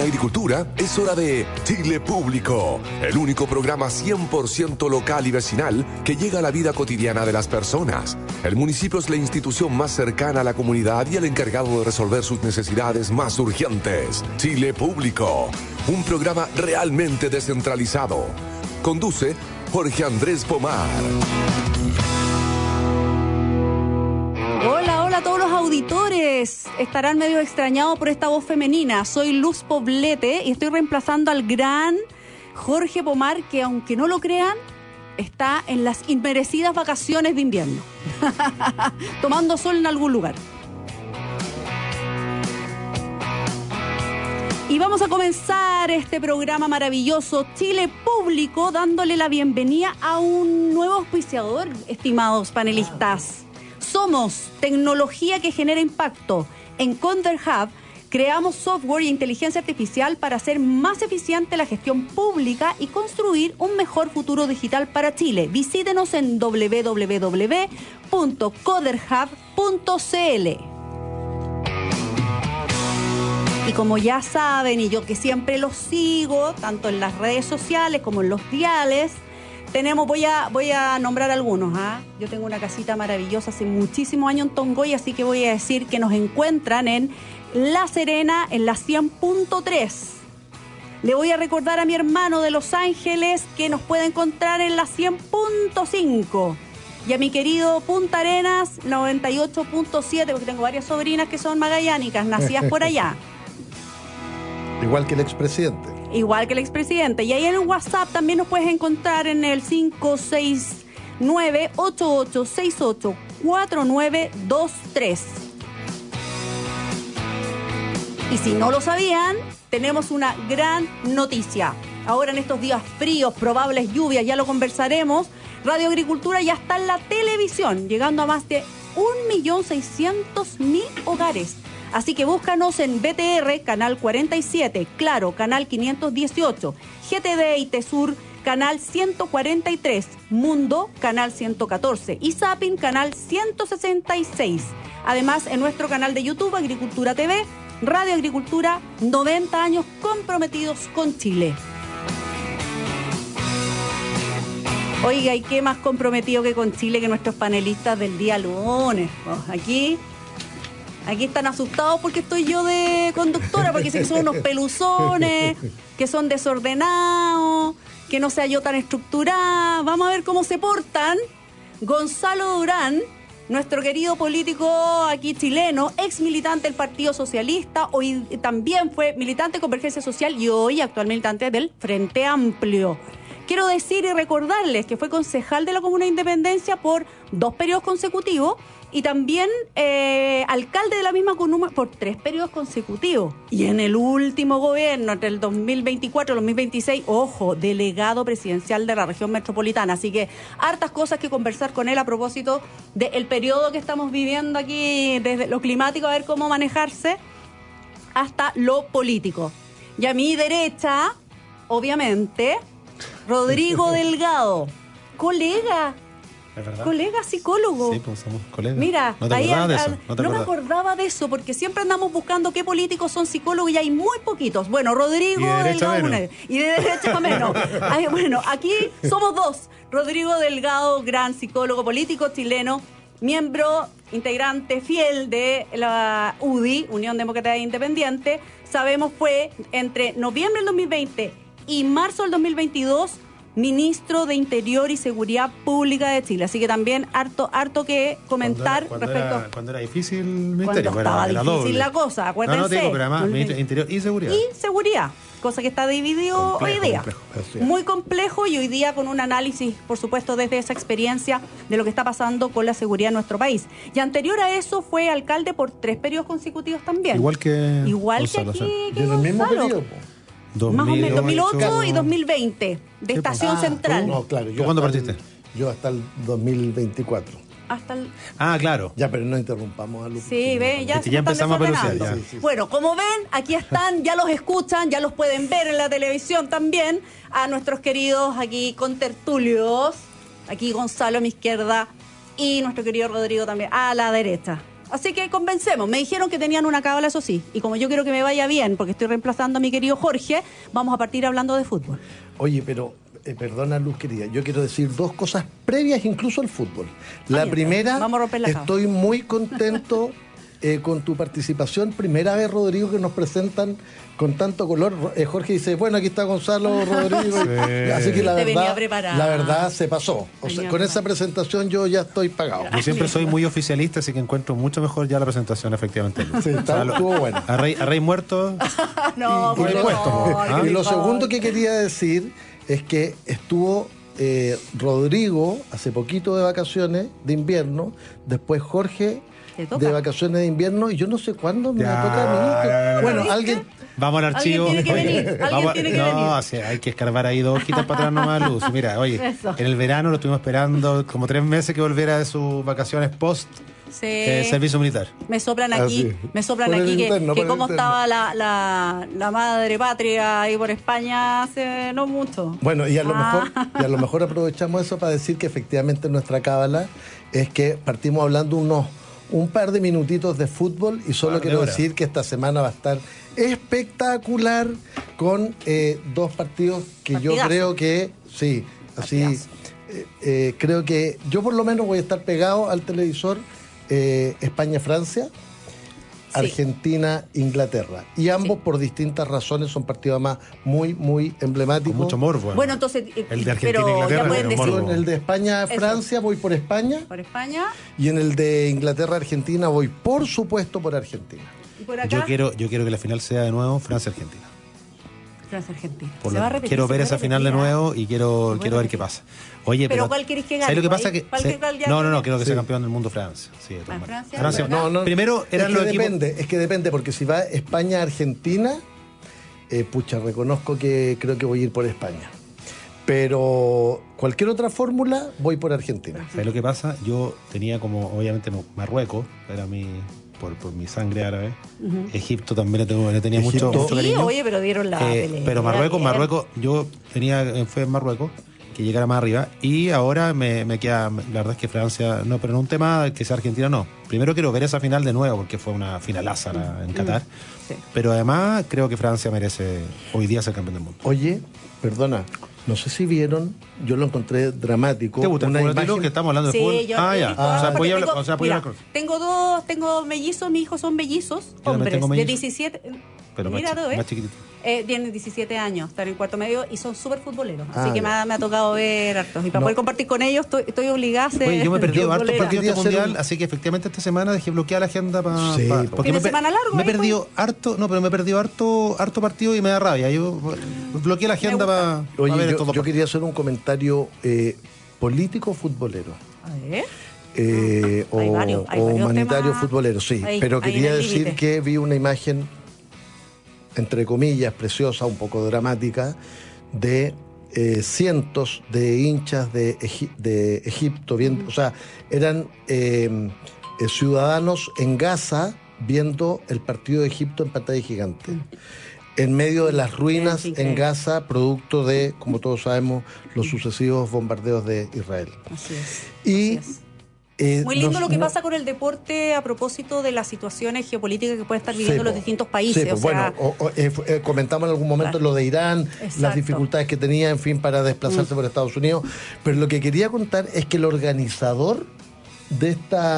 agricultura, es hora de Chile Público, el único programa 100% local y vecinal que llega a la vida cotidiana de las personas. El municipio es la institución más cercana a la comunidad y el encargado de resolver sus necesidades más urgentes. Chile Público, un programa realmente descentralizado. Conduce Jorge Andrés Pomar. Hola a todos los auditores. Estarán medio extrañados por esta voz femenina. Soy Luz Poblete y estoy reemplazando al gran Jorge Pomar, que aunque no lo crean, está en las inmerecidas vacaciones de invierno. Tomando sol en algún lugar. Y vamos a comenzar este programa maravilloso, Chile Público, dándole la bienvenida a un nuevo auspiciador, estimados panelistas. Somos tecnología que genera impacto. En Conder Hub creamos software e inteligencia artificial para hacer más eficiente la gestión pública y construir un mejor futuro digital para Chile. Visítenos en www.coderhub.cl. Y como ya saben, y yo que siempre los sigo, tanto en las redes sociales como en los diales, voy a nombrar algunos. Yo tengo una casita maravillosa hace muchísimos años en Tongoy, así que voy a decir que nos encuentran en La Serena, en la 100.3. Le voy a recordar a mi hermano de Los Ángeles que nos puede encontrar en la 100.5. Y a mi querido Punta Arenas, 98.7, porque tengo varias sobrinas que son magallánicas, nacidas por allá. Igual que el expresidente. Igual que el expresidente. Y ahí en el WhatsApp también nos puedes encontrar en el 569-8868-4923. Y si no lo sabían, tenemos una gran noticia. Ahora en estos días fríos, probables lluvias, ya lo conversaremos, Radio Agricultura ya está en la televisión, llegando a más de 1.600.000 hogares. Así que búscanos en BTR, canal 47, Claro, canal 518, GTD y Tesur, canal 143, Mundo, canal 114 y Zapping, canal 166. Además, en nuestro canal de YouTube, Agricultura TV, Radio Agricultura, 90 años comprometidos con Chile. Oiga, ¿y qué más comprometido que con Chile que nuestros panelistas del día lunes? Aquí están asustados porque estoy yo de conductora, porque dicen que son unos peluzones, que son desordenados, que no sea yo tan estructurada. Vamos a ver cómo se portan. Gonzalo Durán, nuestro querido político aquí chileno, ex militante del Partido Socialista, hoy también fue militante de Convergencia Social y hoy actual militante del Frente Amplio. Quiero decir y recordarles que fue concejal de la Comuna de Independencia por 2 periodos consecutivos y también alcalde de la misma comuna por 3 periodos consecutivos. Y en el último gobierno, entre el 2024 y el 2026, ojo, delegado presidencial de la región metropolitana. Así que hartas cosas que conversar con él a propósito del periodo que estamos viviendo aquí, desde lo climático, a ver cómo manejarse, hasta lo político. Y a mi derecha, obviamente, Rodrigo Delgado, colega psicólogo. Sí, pues somos colegas. Mira, ¿No te acordabas de eso? No me acordaba de eso, porque siempre andamos buscando qué políticos son psicólogos y hay muy poquitos. Bueno, Rodrigo Delgado y de derecha a menos. Bueno, aquí somos 2. Rodrigo Delgado, gran psicólogo político chileno, miembro, integrante fiel de la UDI, Unión Demócrata Independiente. Sabemos fue entre noviembre del 2020 y marzo del 2022 ministro de Interior y Seguridad Pública de Chile. Así que también harto que comentar respecto... Cuando era difícil el ministerio. Cuando estaba difícil la cosa, acuérdense. No, digo, pero además ministro de Interior y Seguridad. Y Seguridad, cosa que está dividido hoy día. Muy complejo y hoy día con un análisis, por supuesto, desde esa experiencia de lo que está pasando con la seguridad en nuestro país. Y anterior a eso fue alcalde por 3 periodos consecutivos también. Igual que Gonzalo, aquí, que en el mismo periodo. Más o menos, 2008 y 2020, de Estación Central. No, claro. ¿Tú cuándo partiste? Yo hasta el 2024. Hasta el... claro. Ya, pero no interrumpamos a Lucas. Sí, ve, ya empezamos a pelucear. Ya. Sí. Bueno, como ven, aquí están, ya los escuchan, ya los pueden ver en la televisión también, a nuestros queridos aquí contertulios, aquí Gonzalo a mi izquierda y nuestro querido Rodrigo también a la derecha. Así que convencemos. Me dijeron que tenían una cábala, eso sí. Y como yo quiero que me vaya bien, porque estoy reemplazando a mi querido Jorge, vamos a partir hablando de fútbol. Oye, pero perdona, Luz querida, yo quiero decir dos cosas previas incluso al fútbol. La primera, vamos a romper la estoy muy contento con tu participación. Primera vez, Rodrigo, que nos presentan con tanto color. Jorge dice, bueno, aquí está Gonzalo, Rodrigo. Sí. Así que venía preparado. la verdad se pasó. O sea, con esa presentación yo ya estoy pagado. Yo siempre soy muy oficialista, así que encuentro mucho mejor ya la presentación, efectivamente. Sí, estuvo bueno. A rey muerto. No, Y por lo- favor, y lo por favor. segundo que quería decir es que estuvo Rodrigo hace poquito de vacaciones de invierno, después Jorge Te toca. de vacaciones de invierno, y yo no sé cuándo me Ya, toca a mí. ya. Bueno, ¿Viste? alguien... Vamos al archivo. Alguien tiene que venir, alguien tiene que venir. No, sí, hay que escarbar ahí 2 hojitas para atrás nomás, Luz. Mira, oye, Eso. en el verano lo estuvimos esperando como 3 meses que volviera de sus vacaciones post Sí. servicio militar. Me soplan aquí, Ah, sí. me soplan Por el aquí interno, que por el cómo interno. estaba la madre patria ahí por España hace no mucho. Bueno, y a lo mejor aprovechamos eso para decir que efectivamente nuestra cábala es que partimos hablando un par de minutitos de fútbol, y solo Par de quiero horas. decir que esta semana va a estar espectacular con 2 partidos que yo Partidazo. creo que, sí, así, Partidazo. creo que yo por lo menos voy a estar pegado al televisor. España-Francia, Argentina-Inglaterra, y ambos por distintas razones son partidos más muy, muy emblemáticos. Con mucho morbo. Bueno, entonces, El de Argentina pero e Inglaterra ya pueden tiene decir, morbo. En el de España-Francia voy por España, por España y en el de Inglaterra-Argentina voy por supuesto por Argentina. y por acá Yo quiero que la final sea de nuevo Francia-Argentina. Francia-Argentina. Por Se lo- va a repetir, quiero se ver va a esa final de repetir, nuevo y quiero ver qué repetir. pasa. Oye, Pero ¿cuál querés que gane? ¿sabes lo que pasa? ¿Cuál Que que no, gane? quiero que sea Sí. campeón del mundo Francia. Sí, de todas maneras. Francia, Francia. Primero eran los equipos. Es que depende, porque si va España-Argentina, pucha, reconozco que creo que voy a ir por España. Pero cualquier otra fórmula, voy por Argentina. ¿Sabes lo que pasa? Yo tenía como, obviamente, Marruecos, era por mi sangre árabe. Egipto también le tenía mucho Egipto. Sí, cariño. oye, pero dieron la pelea. Pero Bien. Marruecos, yo tenía fe en Marruecos, que llegara más arriba, y ahora me queda, la verdad es que Francia, no, pero no un tema que sea Argentina, no. Primero quiero ver esa final de nuevo, porque fue una finalaza en Qatar, Sí. pero además creo que Francia merece hoy día ser campeón del mundo. Oye, perdona, no sé si vieron, yo lo encontré dramático. ¿Te gusta el una fútbol, Tilo, imagen- que estamos hablando de Sí, fútbol? yo Ya. he visto, O sea, porque voy a hablar, tengo- o sea, voy a mira, hablar. tengo mellizos, mis hijos son mellizos, también hombres, tengo de mellizos. 17, Pero mira tú, más chiquitito. tienen 17 años, están en cuarto medio y son súper futboleros, así Ah, que ya. me ha tocado ver hartos, y para No. poder compartir con ellos estoy obligada a ser Oye, yo me perdí hartos futbolera. partidos de Quería hacer mundial, un- así que efectivamente esta semana dejé bloqueada la agenda para. Sí, Fin de semana largo, me he ahí, perdido harto, no, pero me he perdido harto partido y me da rabia. Yo bloqueé la agenda para Oye, ver estos yo dos partidos. quería hacer un comentario político-futbolero. A ver. O Hay varios humanitario temas futbolero, sí. ahí, pero ahí quería en el decir límite. que vi una imagen, entre comillas, preciosa, un poco dramática, de cientos de hinchas de Egipto, o sea, eran ciudadanos en Gaza viendo el partido de Egipto en pantalla gigante. En medio de las ruinas Es increíble. en Gaza, producto de, como todos sabemos, los sucesivos bombardeos de Israel. Así es. Y Así es. Muy lindo nos- lo que no- pasa con el deporte a propósito de las situaciones geopolíticas que pueden estar Sí, viviendo los po. distintos países. Sí, po. o sea, bueno, comentamos en algún momento Claro. lo de Irán, Exacto. las dificultades que tenía, en fin, para desplazarse por Estados Unidos. Pero lo que quería contar es que el organizador de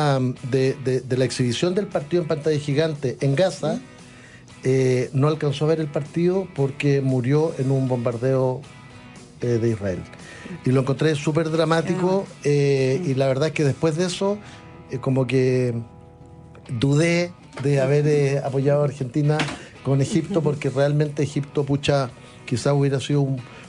de la exhibición del partido en pantalla gigante en Gaza no alcanzó a ver el partido porque murió en un bombardeo de Israel. Y lo encontré súper dramático y la verdad es que después de eso como que dudé de haber apoyado a Argentina con Egipto, porque realmente Egipto, pucha, quizás hubiera sido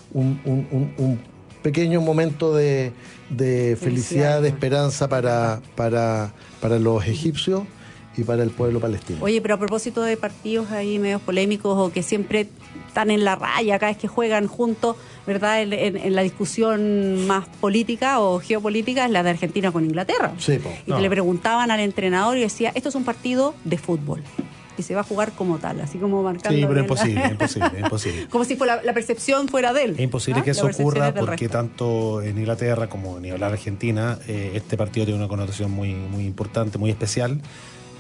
un pequeño momento de felicidad, de esperanza para los egipcios y para el pueblo palestino. oye, pero a propósito de partidos ahí medios polémicos o que siempre están en la raya cada vez que juegan juntos, ¿verdad? En la discusión más política o geopolítica es la de Argentina con Inglaterra. Sí, po. Y que le preguntaban al entrenador y decía, esto es un partido de fútbol y se va a jugar como tal, así como marcando. Sí, pero bien imposible. como si la percepción fuera de él. Es imposible ¿Ah? que La eso percepción ocurra es del porque resto. tanto en Inglaterra como en hablar Argentina, este partido tiene una connotación muy, muy importante, muy especial.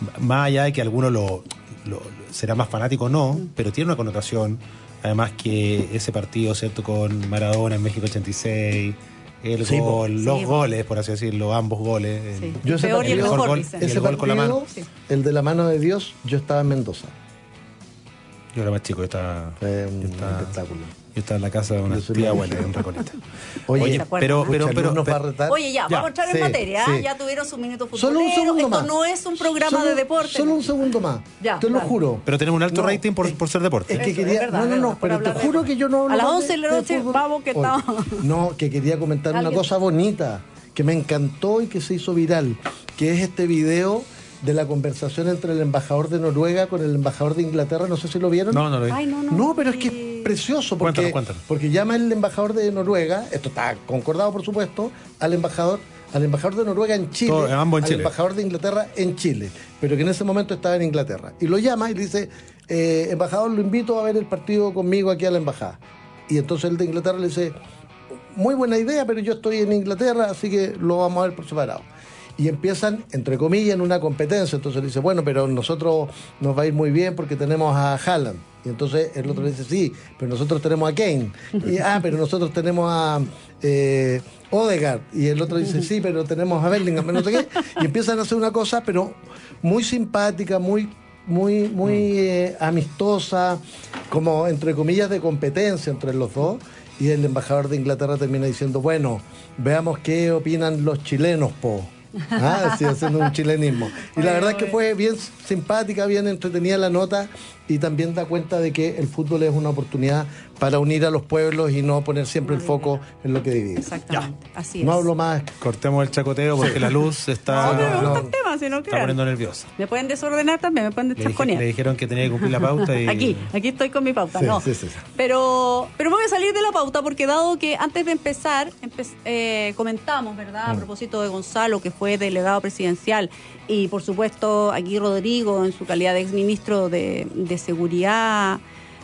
más allá de que alguno lo será más fanático o no, pero tiene una connotación, además que ese partido, ¿cierto?, con Maradona en México 86, el Sí, gol, los sí, goles, por así decirlo, ambos goles. Sí. Yo ese Peor y el partido- mejor, gol- dicen. y el Ese gol con la partido, mano. Sí. el de la mano de Dios, yo estaba en Mendoza. Yo era más chico, yo estaba Un espectáculo. en la casa de una Yo soy tía muy abuela, en Recoleta. Oye, ¿se acuerdan? pero, Pucha, pero, Luz nos va a retar. Oye, ya, vamos a entrar en sí, materia. sí. Ya tuvieron sus minutos Solo un futboleros. segundo Esto más. no es un programa Solo- de deporte. Solo un segundo más. Ya, te lo dale. juro. pero tenemos un alto No, rating por ser deporte. Es que Eso, quería. es verdad, no, por pero te hablar de juro fútbol. que yo no hablo A las más 11 de la noche, fútbol. vamos, que Oye, estamos. No, que quería comentar una ¿Alguien? cosa bonita que me encantó y que se hizo viral, que es este video de la conversación entre el embajador de Noruega con el embajador de Inglaterra. No sé si lo vieron. No lo vi. Ay, no. No, pero es que es precioso porque, Cuéntanos. porque llama el embajador de Noruega, esto está concordado por supuesto, al embajador de Noruega en Chile, Ambos en al Chile. embajador de Inglaterra en Chile, pero que en ese momento estaba en Inglaterra. Y lo llama y le dice, embajador, lo invito a ver el partido conmigo aquí a la embajada. Y entonces el de Inglaterra le dice, muy buena idea, pero yo estoy en Inglaterra, así que lo vamos a ver por separado. Y empiezan, entre comillas, en una competencia. Entonces le dice, bueno, pero nosotros nos va a ir muy bien porque tenemos a Haaland. Y entonces el otro le dice, sí, pero nosotros tenemos a Kane. Y, pero nosotros tenemos a Odegaard. Y el otro dice, sí, pero tenemos a Bellingham, no sé qué. Y empiezan a hacer una cosa, pero muy simpática, muy amistosa, como entre comillas de competencia entre los dos. Y el embajador de Inglaterra termina diciendo, bueno, veamos qué opinan los chilenos, po. Sí, haciendo un chilenismo. Y la verdad es que fue bien simpática, bien entretenida la nota y también da cuenta de que el fútbol es una oportunidad para unir a los pueblos y no poner siempre el foco en lo que divide. Exactamente, así es. No hablo más. Cortemos el chacoteo porque la luz está, No, pero me no. gusta el tema, si no está crean. poniendo nerviosa. Me pueden desordenar también, me pueden Le deschaconear. dijeron que tenía que cumplir la pauta y... Aquí estoy con mi pauta, Sí, no. sí. Pero me voy a salir de la pauta porque dado que antes de empezar, comentamos, ¿verdad? A propósito de Gonzalo, que fue delegado presidencial, y por supuesto aquí Rodrigo, en su calidad de exministro de Seguridad,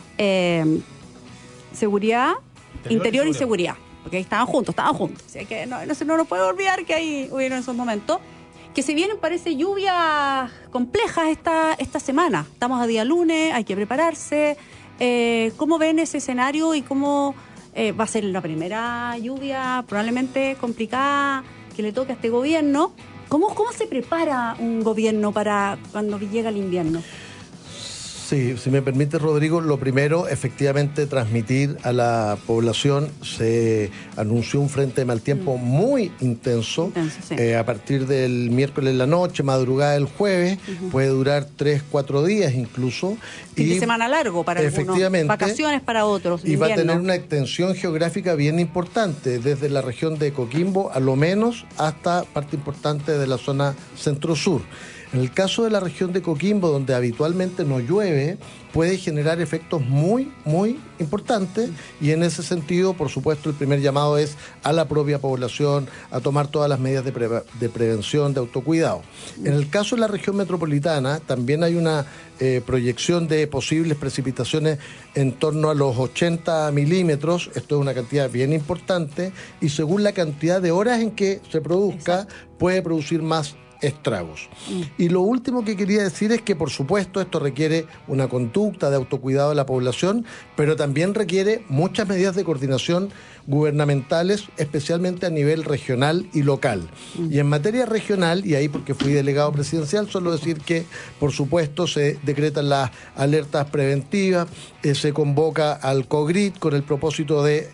Interior y Seguridad, porque ahí estaban juntos. Así que no nos puede olvidar que ahí hubieron esos momentos. Que se vienen, parece, lluvias complejas esta semana. Estamos a día lunes, hay que prepararse. ¿Cómo ven ese escenario y cómo va a ser la primera lluvia probablemente complicada que le toque a este gobierno? ¿Cómo se prepara un gobierno para cuando llega el invierno? Sí, si me permite, Rodrigo, lo primero, efectivamente, transmitir a la población. Se anunció un frente de mal tiempo muy intenso, sí. a partir del miércoles en la noche, madrugada del jueves, puede durar 3-4 días incluso. Fin de semana largo para algunos, efectivamente, vacaciones para otros, y va a invierno. tener una extensión geográfica bien importante, desde la región de Coquimbo, a lo menos, hasta parte importante de la zona centro-sur. En el caso de la región de Coquimbo, donde habitualmente no llueve, puede generar efectos muy, muy importantes y en ese sentido, por supuesto, el primer llamado es a la propia población a tomar todas las medidas de prevención, de autocuidado. En el caso de la región metropolitana, también hay una proyección de posibles precipitaciones en torno a los 80 milímetros. Esto es una cantidad bien importante y según la cantidad de horas en que se produzca, puede producir más estragos. Y lo último que quería decir es que, por supuesto, esto requiere una conducta de autocuidado de la población, pero también requiere muchas medidas de coordinación gubernamentales, especialmente a nivel regional y local. Y en materia regional, y ahí porque fui delegado presidencial, solo decir que, por supuesto, se decretan las alertas preventivas, se convoca al COGRIT con el propósito de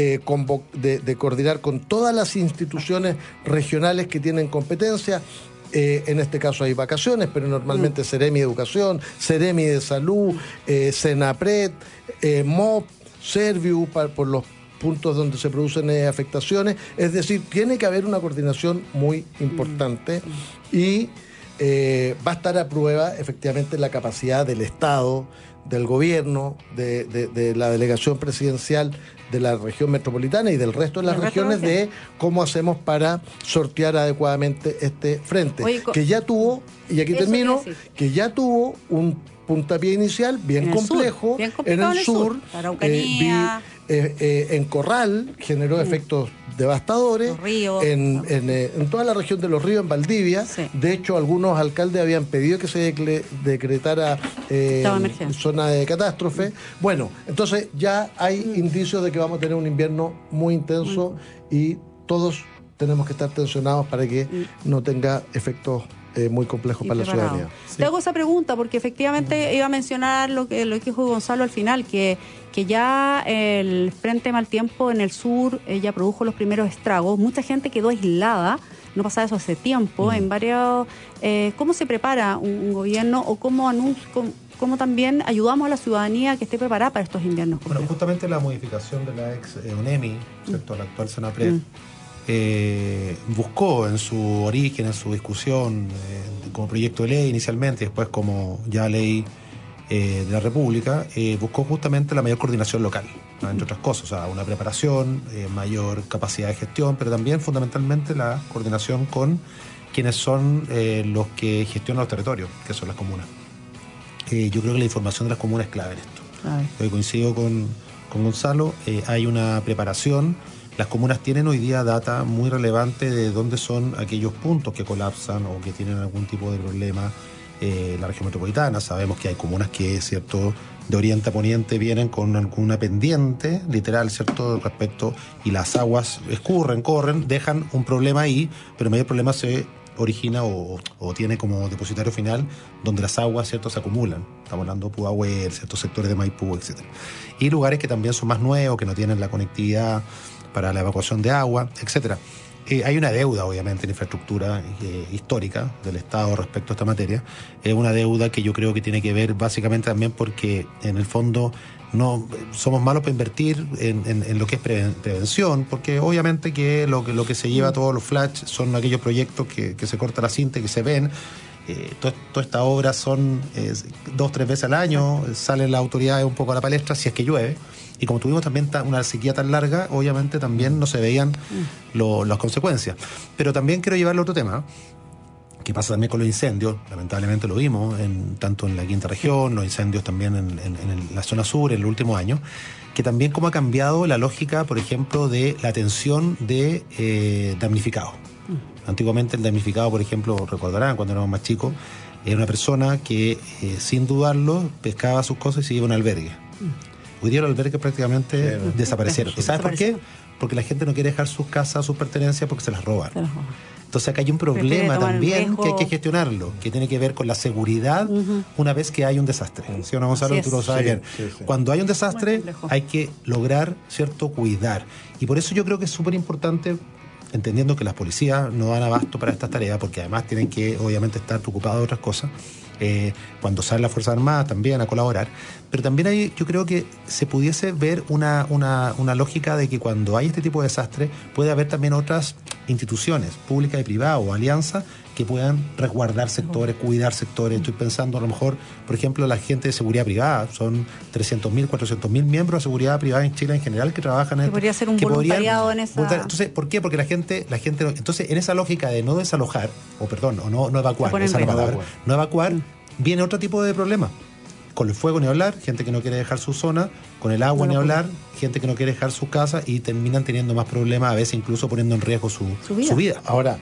coordinar con todas las instituciones regionales que tienen competencia. En este caso hay vacaciones, pero normalmente Seremi de Educación, Seremi de Salud, Senapred, MOP, Serviu, por los puntos donde se producen afectaciones. Es decir, tiene que haber una coordinación muy importante y va a estar a prueba efectivamente la capacidad del Estado, del gobierno, de la delegación presidencial de la región metropolitana y del resto de las regiones de cómo hacemos para sortear adecuadamente este frente. Oye, que ya tuvo, y aquí termino, que ya tuvo un puntapié inicial bien complejo en el sur, Araucanía. En Corral generó efectos devastadores. Los ríos. En toda la región de Los Ríos, en Valdivia. Sí. De hecho, algunos alcaldes habían pedido que se decretara Estado de emergencia. zona de catástrofe. Bueno, entonces ya hay indicios de que vamos a tener un invierno muy intenso y todos tenemos que estar tensionados para que no tenga efectos muy complejos para la ciudadanía. Te hago esa pregunta porque efectivamente iba a mencionar lo que dijo Gonzalo al final, que ya el frente mal tiempo en el sur ya produjo los primeros estragos. Mucha gente quedó aislada, no pasaba eso hace tiempo, en varios... ¿Cómo se prepara un gobierno o cómo también ayudamos a la ciudadanía que esté preparada para estos inviernos? Bueno, justamente la modificación de la ex UNEMI, ¿cierto? La actual Senapred, buscó en su origen, en su discusión, como proyecto de ley inicialmente, y después como ya ley de la República, buscó justamente la mayor coordinación local, ¿no? Entre otras cosas, o sea, una preparación, mayor capacidad de gestión, pero también fundamentalmente la coordinación con quienes son los que gestionan los territorios, que son las comunas. Yo creo que la información de las comunas es clave en esto. Yo coincido con Gonzalo, hay una preparación. Las comunas tienen hoy día data muy relevante de dónde son aquellos puntos que colapsan o que tienen algún tipo de problema. La región metropolitana, sabemos que hay comunas que, ¿cierto?, de oriente a poniente vienen con alguna pendiente, literal, ¿cierto?, respecto, y las aguas corren, dejan un problema ahí, pero el mayor problema se origina o tiene como depositario final donde las aguas, ¿cierto?, se acumulan. Estamos hablando de Pudahuel, ciertos sectores de Maipú, etc. Y lugares que también son más nuevos, que no tienen la conectividad para la evacuación de agua, etcétera. Hay una deuda, obviamente, en infraestructura histórica del Estado respecto a esta materia. Es una deuda que yo creo que tiene que ver básicamente también porque, en el fondo, no somos malos para invertir en lo que es prevención, porque obviamente que lo que se lleva a todos los flash son aquellos proyectos que se corta la cinta y que se ven. Todas estas obras son 2 o 3 veces al año, salen las autoridades un poco a la palestra si es que llueve. Y como tuvimos también una sequía tan larga, obviamente también no se veían las consecuencias. Pero también quiero llevarle a otro tema, que pasa también con los incendios. Lamentablemente lo vimos, tanto en la quinta región, los incendios también en la zona sur en los últimos años, que también cómo ha cambiado la lógica, por ejemplo, de la atención de damnificados. Antiguamente el damnificado, por ejemplo, recordarán cuando éramos más chicos, era una persona que, sin dudarlo, pescaba sus cosas y se iba a un albergue. Hoy día los albergues prácticamente desaparecieron. ¿Y sabes por qué? Porque la gente no quiere dejar sus casas, sus pertenencias, porque se las roban. Entonces acá hay un problema también que hay que gestionarlo, que tiene que ver con la seguridad una vez que hay un desastre. ¿Sí o no, Gonzalo? Tú lo sabes bien. Sí. Cuando hay un desastre hay que lograr, ¿cierto?, cuidar. Y por eso yo creo que es súper importante, entendiendo que las policías no dan abasto para estas tareas, porque además tienen que, obviamente, estar preocupados de otras cosas. Cuando salen las Fuerzas Armadas también a colaborar, pero también yo creo que se pudiese ver una lógica de que cuando hay este tipo de desastre puede haber también otras instituciones públicas y privadas o alianzas que puedan resguardar sectores, cuidar sectores. Estoy pensando a lo mejor, por ejemplo, la gente de seguridad privada. Son 300.000, 400.000 miembros de seguridad privada en Chile en general que trabajan en... Podría ser un voluntariado en esa... Entonces, ¿por qué? Porque la gente... Entonces, en esa lógica de no desalojar, no evacuar, esa es la palabra, no evacuar, viene otro tipo de problema. Con el fuego ni hablar, gente que no quiere dejar su zona, con el agua ni hablar, gente que no quiere dejar su casa y terminan teniendo más problemas, a veces incluso poniendo en riesgo su vida. Ahora,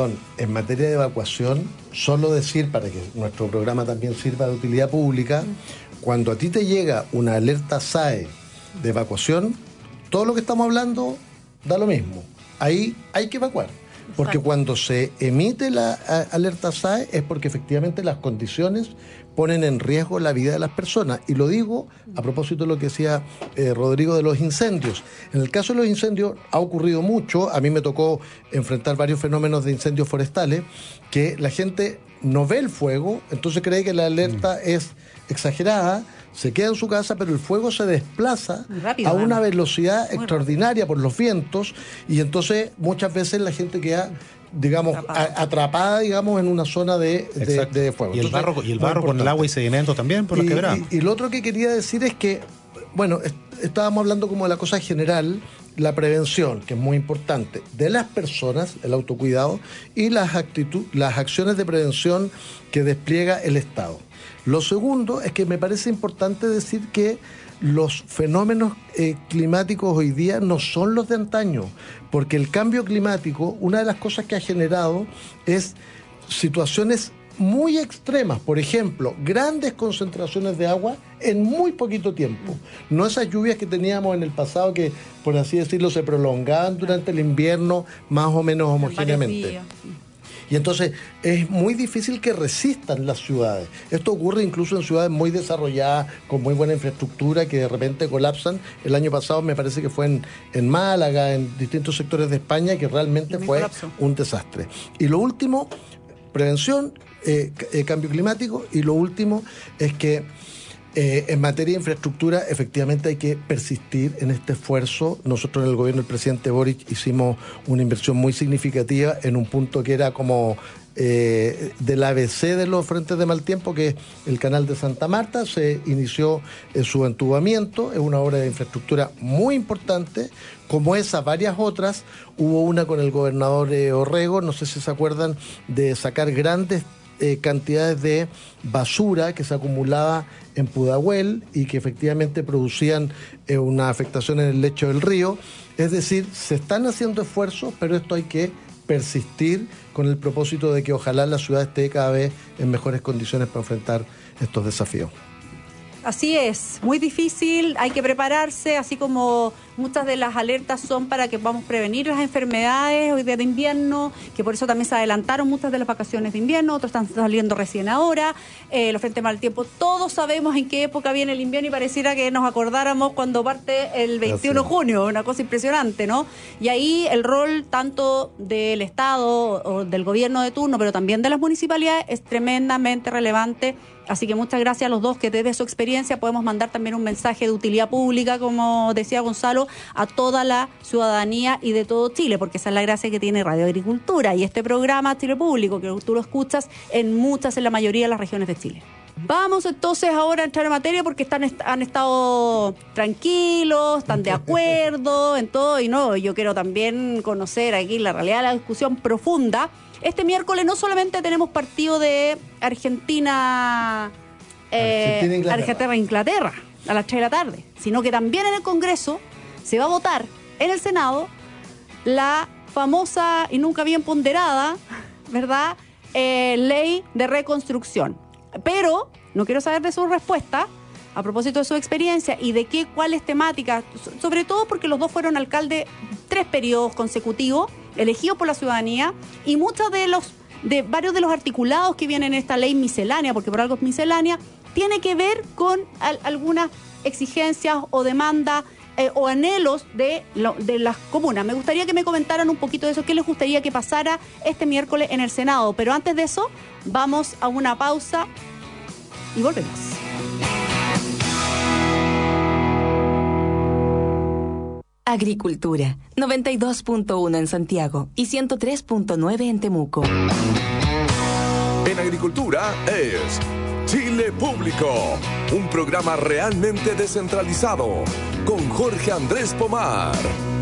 en materia de evacuación, solo decir, para que nuestro programa también sirva de utilidad pública, cuando a ti te llega una alerta SAE de evacuación, todo lo que estamos hablando da lo mismo. Ahí hay que evacuar. Porque cuando se emite la alerta SAE es porque efectivamente las condiciones ponen en riesgo la vida de las personas. Y lo digo a propósito de lo que decía Rodrigo de los incendios. En el caso de los incendios ha ocurrido mucho. A mí me tocó enfrentar varios fenómenos de incendios forestales que la gente no ve el fuego, entonces cree que la alerta es exagerada, se queda en su casa, pero el fuego se desplaza rápido, a una velocidad extraordinaria por los vientos, y entonces muchas veces la gente queda, digamos, atrapada, digamos, en una zona de fuego. Y entonces, el barro con el agua y sedimentos también por las quebradas. Y lo otro que quería decir es que, bueno, estábamos hablando como de la cosa general, la prevención, que es muy importante, de las personas, el autocuidado, y las acciones de prevención que despliega el Estado. Lo segundo es que me parece importante decir que los fenómenos climáticos hoy día no son los de antaño, porque el cambio climático, una de las cosas que ha generado es situaciones muy extremas, por ejemplo, grandes concentraciones de agua en muy poquito tiempo. No esas lluvias que teníamos en el pasado que, por así decirlo, se prolongaban durante el invierno más o menos homogéneamente. Y entonces es muy difícil que resistan las ciudades. Esto ocurre incluso en ciudades muy desarrolladas, con muy buena infraestructura, que de repente colapsan. El año pasado me parece que fue en Málaga, en distintos sectores de España, que realmente fue un desastre. Y lo último, prevención, cambio climático, y lo último es que en materia de infraestructura efectivamente hay que persistir en este esfuerzo. Nosotros en el gobierno del presidente Boric hicimos una inversión muy significativa en un punto que era como del ABC de los frentes de mal tiempo, que es el canal de Santa Marta. Se inició su entubamiento, es una obra de infraestructura muy importante. Como esas, varias otras. Hubo una con el gobernador Orrego, no sé si se acuerdan, de sacar grandes cantidades de basura que se acumulaba en Pudahuel y que efectivamente producían una afectación en el lecho del río. Es decir, se están haciendo esfuerzos, pero esto hay que persistir con el propósito de que ojalá la ciudad esté cada vez en mejores condiciones para enfrentar estos desafíos. Así es, muy difícil, hay que prepararse, así como muchas de las alertas son para que podamos prevenir las enfermedades hoy día de invierno, que por eso también se adelantaron muchas de las vacaciones de invierno, otros están saliendo recién ahora, los frentes mal tiempo, todos sabemos en qué época viene el invierno y pareciera que nos acordáramos cuando parte el 21 de junio, una cosa impresionante, ¿no? Y ahí el rol tanto del Estado o del gobierno de turno, pero también de las municipalidades es tremendamente relevante. Así que muchas gracias a los dos que desde su experiencia podemos mandar también un mensaje de utilidad pública, como decía Gonzalo, a toda la ciudadanía y de todo Chile, porque esa es la gracia que tiene Radio Agricultura y este programa Chile Público, que tú lo escuchas en la mayoría de las regiones de Chile. Vamos entonces ahora a entrar en materia porque han estado tranquilos, están de acuerdo en todo, y no, yo quiero también conocer aquí la realidad de la discusión profunda. Este miércoles no solamente tenemos partido de Argentina-Inglaterra a las 3 de la tarde, sino que también en el Congreso se va a votar en el Senado la famosa y nunca bien ponderada, ¿verdad?, ley de reconstrucción. Pero no quiero saber de su respuesta a propósito de su experiencia y de cuáles temáticas, sobre todo porque los dos fueron alcaldes 3 periodos consecutivos, elegidos por la ciudadanía, y varios de los articulados que vienen en esta ley miscelánea, porque por algo es miscelánea, tiene que ver con algunas exigencias o demandas o anhelos de las comunas. Me gustaría que me comentaran un poquito de eso, qué les gustaría que pasara este miércoles en el Senado. Pero antes de eso, vamos a una pausa y volvemos. Agricultura, 92.1 en Santiago y 103.9 en Temuco. En Agricultura es Chile Público, un programa realmente descentralizado, con Jorge Andrés Pomar.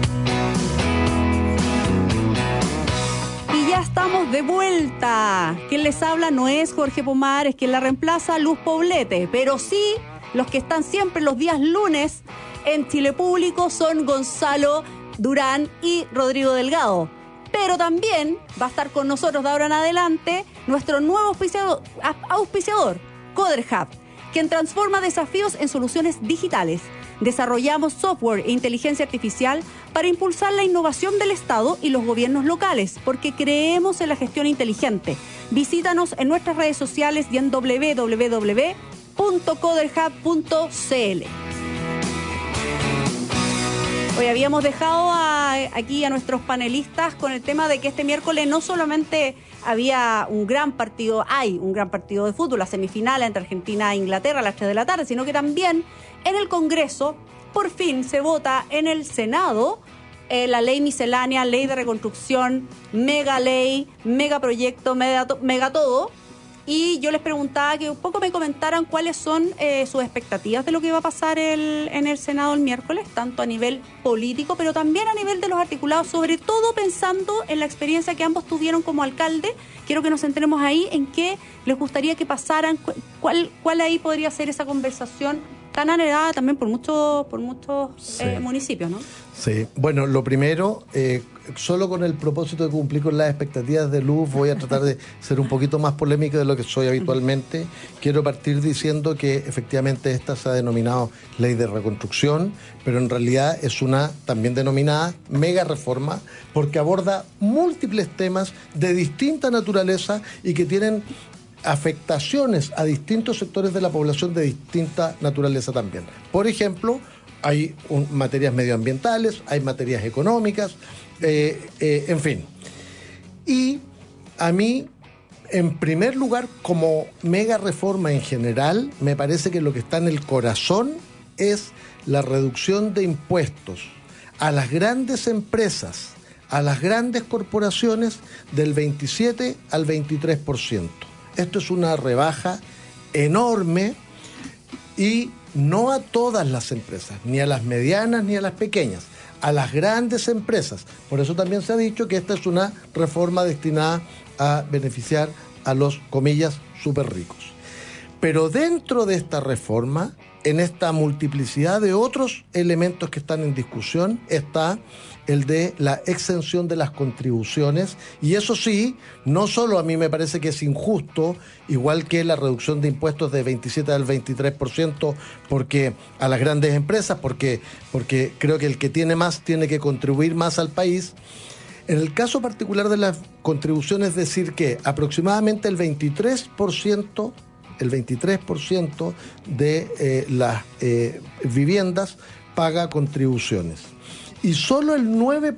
Y ya estamos de vuelta. Quien les habla no es Jorge Pomar, es quien la reemplaza, Luz Poblete, pero sí los que están siempre los días lunes en Chile Público son Gonzalo Durán y Rodrigo Delgado. Pero también va a estar con nosotros de ahora en adelante nuestro nuevo auspiciador, CoderHub, quien transforma desafíos en soluciones digitales. Desarrollamos software e inteligencia artificial para impulsar la innovación del Estado y los gobiernos locales, porque creemos en la gestión inteligente. Visítanos en nuestras redes sociales y en www.coderhub.cl. Hoy habíamos dejado aquí a nuestros panelistas con el tema de que este miércoles no solamente había hay un gran partido de fútbol, la semifinal entre Argentina e Inglaterra a las 3 de la tarde, sino que también en el Congreso, por fin se vota en el Senado la ley miscelánea, ley de reconstrucción, mega ley, mega proyecto, mega todo. Y yo les preguntaba que un poco me comentaran cuáles son sus expectativas de lo que va a pasar en el Senado el miércoles, tanto a nivel político, pero también a nivel de los articulados, sobre todo pensando en la experiencia que ambos tuvieron como alcalde. Quiero que nos centremos ahí en qué les gustaría que pasaran, cuál ahí podría ser esa conversación tan anhelada también por muchos Sí. municipios, ¿no? Sí, bueno, lo primero, solo con el propósito de cumplir con las expectativas de Luz, voy a tratar de ser un poquito más polémico de lo que soy habitualmente. Quiero partir diciendo que efectivamente esta se ha denominado Ley de Reconstrucción, pero en realidad es una también denominada mega reforma, porque aborda múltiples temas de distinta naturaleza y que tienen afectaciones a distintos sectores de la población de distinta naturaleza también. Por ejemplo, hay materias medioambientales, hay materias económicas, en fin. Y a mí, en primer lugar, como mega reforma en general, me parece que lo que está en el corazón es la reducción de impuestos a las grandes empresas, a las grandes corporaciones, del 27 al 23%. Esto es una rebaja enorme y no a todas las empresas, ni a las medianas ni a las pequeñas, a las grandes empresas. Por eso también se ha dicho que esta es una reforma destinada a beneficiar a los, comillas, súper ricos. Pero dentro de esta reforma, en esta multiplicidad de otros elementos que están en discusión, está el de la exención de las contribuciones, y eso sí, no solo a mí me parece que es injusto, igual que la reducción de impuestos de 27 al 23% porque a las grandes empresas, porque creo que el que tiene más tiene que contribuir más al país. En el caso particular de las contribuciones, decir que aproximadamente el 23% de las viviendas paga contribuciones. Y solo el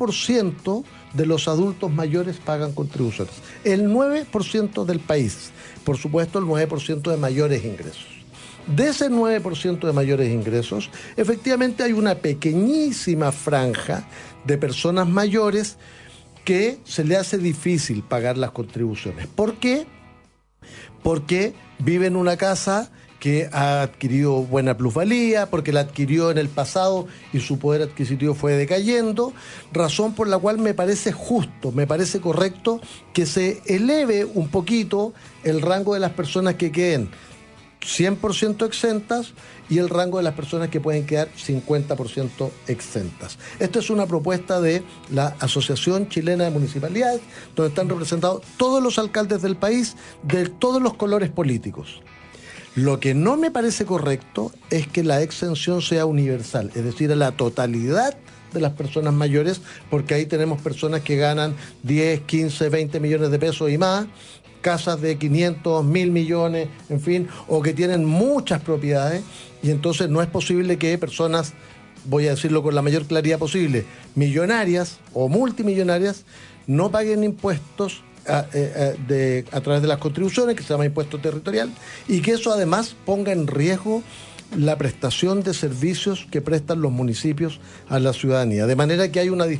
9% de los adultos mayores pagan contribuciones. El 9% del país. Por supuesto, el 9% de mayores ingresos. De ese 9% de mayores ingresos, efectivamente hay una pequeñísima franja de personas mayores que se le hace difícil pagar las contribuciones. ¿Por qué? Porque vive en una casa que ha adquirido buena plusvalía, porque la adquirió en el pasado y su poder adquisitivo fue decayendo, razón por la cual me parece justo, me parece correcto que se eleve un poquito el rango de las personas que queden 100% exentas y el rango de las personas que pueden quedar 50% exentas. Esta es una propuesta de la Asociación Chilena de Municipalidades, donde están representados todos los alcaldes del país de todos los colores políticos. Lo que no me parece correcto es que la exención sea universal, es decir, a la totalidad de las personas mayores, porque ahí tenemos personas que ganan 10, 15, 20 millones de pesos y más, casas de 500, 1.000 millones, en fin, o que tienen muchas propiedades, y entonces no es posible que personas, voy a decirlo con la mayor claridad posible, millonarias o multimillonarias, no paguen impuestos a través de las contribuciones, que se llama impuesto territorial, y que eso además ponga en riesgo la prestación de servicios que prestan los municipios a la ciudadanía. De manera que hay una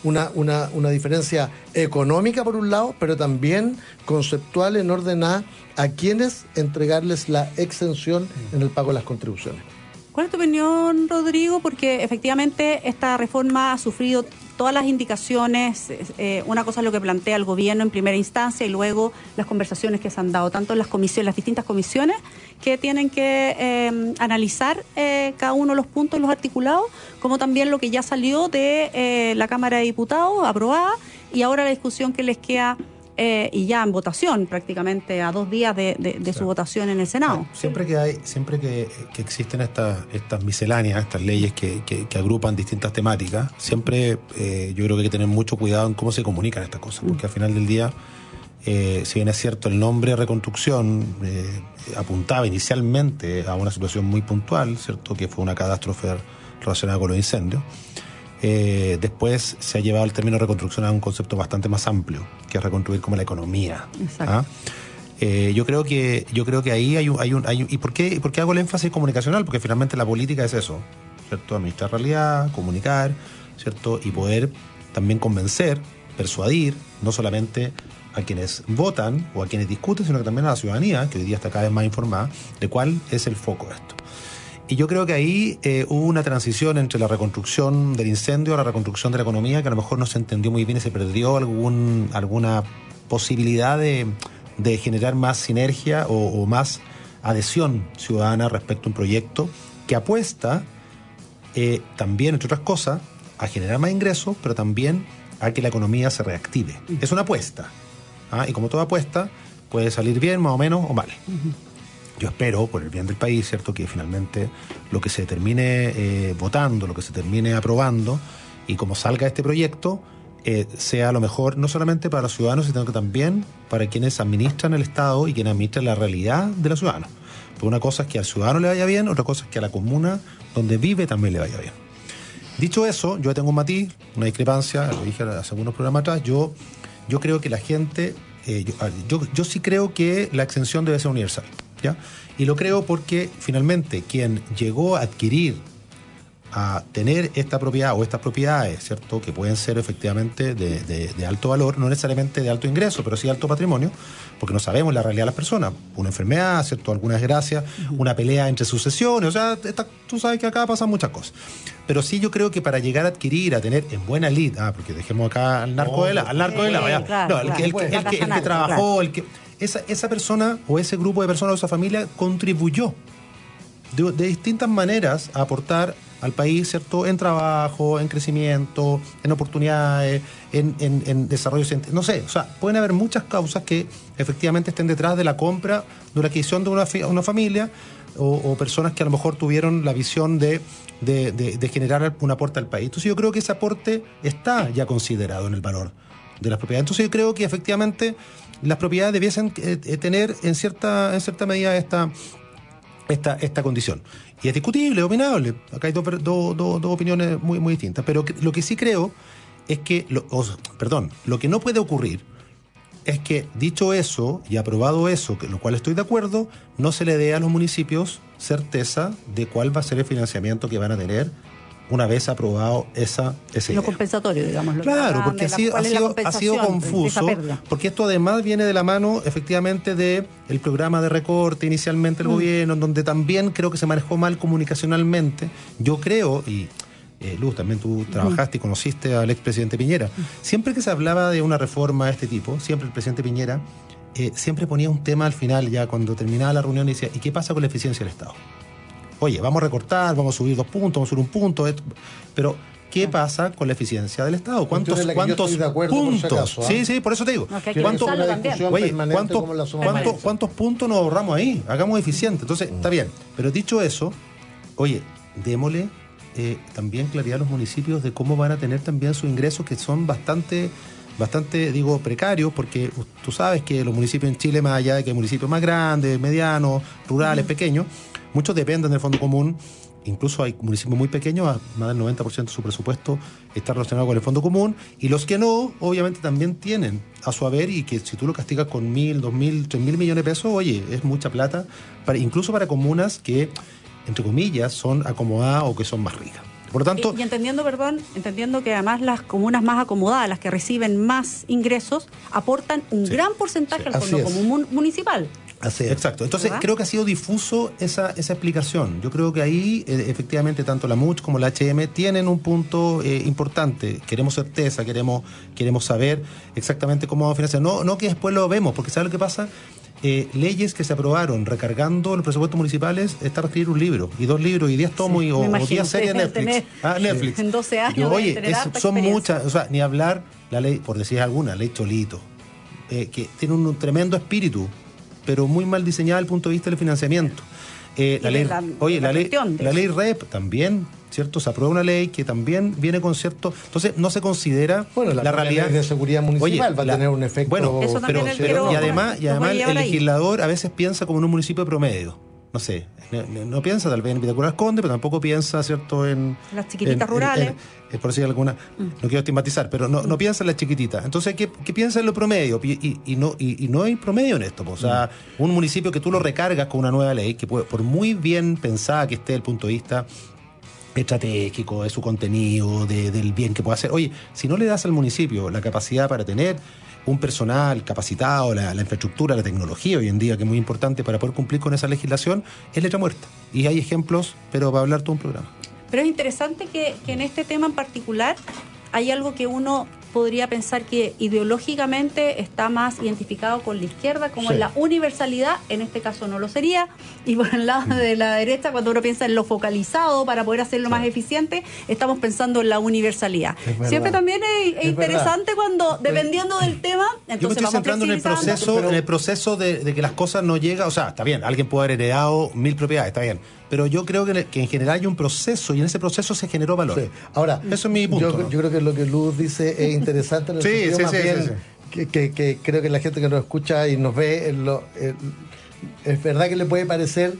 diferencia económica por un lado, pero también conceptual en orden a quienes entregarles la exención en el pago de las contribuciones. ¿Cuál es tu opinión, Rodrigo? Porque efectivamente esta reforma ha sufrido todas las indicaciones. Una cosa es lo que plantea el gobierno en primera instancia y luego las conversaciones que se han dado, tanto en las comisiones, las distintas comisiones que tienen que analizar cada uno de los puntos, los articulados, como también lo que ya salió de la Cámara de Diputados, aprobada, y ahora la discusión que les queda y ya en votación, prácticamente a 2 días de su votación en el Senado. Siempre que existen estas misceláneas, estas leyes que agrupan distintas temáticas, siempre yo creo que hay que tener mucho cuidado en cómo se comunican estas cosas, porque al final del día, si bien es cierto, el nombre reconstrucción apuntaba inicialmente a una situación muy puntual, ¿cierto?, que fue una catástrofe relacionada con los incendios. Después se ha llevado el término reconstrucción a un concepto bastante más amplio, que es reconstruir como la economía. Exacto. Yo creo que ahí hay un ¿y por qué hago el énfasis comunicacional? Porque finalmente la política es eso, ¿cierto? Administrar realidad, comunicar, ¿cierto? Y poder también convencer, persuadir, no solamente a quienes votan o a quienes discuten, sino que también a la ciudadanía, que hoy día está cada vez más informada de cuál es el foco de esto. Y yo creo que ahí hubo una transición entre la reconstrucción del incendio a la reconstrucción de la economía, que a lo mejor no se entendió muy bien y se perdió alguna posibilidad de generar más sinergia o más adhesión ciudadana respecto a un proyecto que apuesta también, entre otras cosas, a generar más ingresos, pero también a que la economía se reactive. Es una apuesta. Y como toda apuesta, puede salir bien, más o menos, o mal. Yo espero, por el bien del país, ¿cierto?, que finalmente lo que se termine votando, lo que se termine aprobando, y como salga este proyecto, sea lo mejor no solamente para los ciudadanos, sino que también para quienes administran el Estado y quienes administran la realidad de los ciudadanos. Porque una cosa es que al ciudadano le vaya bien, otra cosa es que a la comuna donde vive también le vaya bien. Dicho eso, yo tengo un matiz, una discrepancia, lo dije hace algunos programas atrás. Yo creo que la gente, yo sí creo que la exención debe ser universal, ¿ya? Y lo creo porque finalmente quien llegó a adquirir, a tener esta propiedad o estas propiedades, ¿cierto?, que pueden ser efectivamente de alto valor, no necesariamente de alto ingreso, pero sí de alto patrimonio, porque no sabemos la realidad de las personas. Una enfermedad, ¿cierto?, alguna desgracia, una pelea entre sucesiones, o sea, tú sabes que acá pasan muchas cosas. Pero sí yo creo que para llegar a adquirir, a tener en buena lid, porque dejemos acá al narco de la, el que trabajó, el que esa persona o ese grupo de personas o esa familia contribuyó de distintas maneras a aportar al país, ¿cierto?, en trabajo, en crecimiento, en oportunidades, en desarrollo científico, no sé, o sea, pueden haber muchas causas que efectivamente estén detrás de la compra, de la adquisición de una familia o personas que a lo mejor tuvieron la visión de generar un aporte al país. Entonces yo creo que ese aporte está ya considerado en el valor de las propiedades. Entonces yo creo que efectivamente las propiedades debiesen tener en cierta medida esta condición. Y es discutible, es opinable. Acá hay dos opiniones muy, muy distintas. Pero lo que sí creo es que, lo que no puede ocurrir es que, dicho eso y aprobado eso, lo cual estoy de acuerdo, no se le dé a los municipios certeza de cuál va a ser el financiamiento que van a tener una vez aprobado esa idea. Lo compensatorio, digamos. Claro, porque ha sido confuso, porque esto además viene de la mano efectivamente del programa de recorte inicialmente del gobierno, en donde también creo que se manejó mal comunicacionalmente. Yo creo, y Luz, también tú trabajaste y conociste al expresidente Piñera, siempre que se hablaba de una reforma de este tipo, siempre el presidente Piñera siempre ponía un tema al final, ya cuando terminaba la reunión, y decía, ¿y qué pasa con la eficiencia del Estado? Oye, vamos a recortar, vamos a subir 2 puntos, vamos a subir 1 punto, pero ¿qué pasa con la eficiencia del Estado? ¿Cuántos puntos? Sí, por eso te digo. ¿Cuántos puntos nos ahorramos ahí? Hagamos eficiente. Entonces, está bien. Pero dicho eso, oye, démosle también claridad a los municipios de cómo van a tener también sus ingresos, que son bastante precarios, porque tú sabes que los municipios en Chile, más allá de que hay municipios más grandes, medianos, rurales, pequeños, muchos dependen del Fondo Común. Incluso hay municipios muy pequeños, más del 90% de su presupuesto está relacionado con el Fondo Común, y los que no, obviamente también tienen a su haber, y que si tú lo castigas con 1.000, 2.000, 3.000 millones de pesos, oye, es mucha plata, incluso para comunas que, entre comillas, son acomodadas o que son más ricas. Por lo tanto, y entendiendo que además las comunas más acomodadas, las que reciben más ingresos, aportan un gran porcentaje al Fondo Común Municipal. Así es. Exacto. Entonces, creo que ha sido difuso esa explicación. Yo creo que ahí, efectivamente, tanto la MUCH como la HM tienen un punto importante. Queremos certeza, queremos saber exactamente cómo vamos a financiar. No que después lo vemos, porque ¿sabes lo que pasa? Leyes que se aprobaron recargando los presupuestos municipales está para escribir un libro, y 2 libros, y 10 tomos, o 10 series de Netflix. Netflix. En 12 años. Son muchas, o sea, ni hablar la ley, por decir alguna, ley Cholito, que tiene un tremendo espíritu, pero muy mal diseñada desde el punto de vista del financiamiento. La ley REP también, ¿cierto? Se aprueba una ley que también viene con cierto... Entonces, no se considera la realidad de seguridad municipal, va a tener un efecto... Bueno, y además el legislador a veces piensa como en un municipio promedio. No sé, no piensa tal vez en Vitacura Las Condes, pero tampoco piensa, ¿cierto?, en las chiquititas rurales. Por decir alguna, no quiero estigmatizar, pero no piensa en las chiquititas. Entonces, ¿qué piensa en lo promedio? Y no hay promedio en esto. O sea, un municipio que tú lo recargas con una nueva ley, que puede, por muy bien pensada que esté desde el punto de vista estratégico, de su contenido, del bien que puede hacer. Oye, si no le das al municipio la capacidad para tener un personal capacitado, la infraestructura, la tecnología hoy en día, que es muy importante para poder cumplir con esa legislación, es letra muerta. Y hay ejemplos, pero va a hablar todo un programa. Pero es interesante que en este tema en particular hay algo que uno podría pensar que ideológicamente está más identificado con la izquierda, como Sí. en la universalidad, en este caso no lo sería, y por el lado de la derecha, cuando uno piensa en lo focalizado para poder hacerlo más eficiente, estamos pensando en la universalidad. Es verdad. Siempre también es interesante cuando, dependiendo del tema, Yo me entonces estoy vamos centrando flexibilizando. en el proceso de que las cosas no llegan. O sea, está bien, alguien puede haber heredado 1000 propiedades, está bien. Pero yo creo que en general hay un proceso y en ese proceso se generó valor. Sí. Ahora, Eso es mi punto, ¿no? Yo creo que lo que Luz dice es interesante en el Sí, sentido sí, más sí, bien sí. Que creo que la gente que nos escucha y nos ve, es verdad que le puede parecer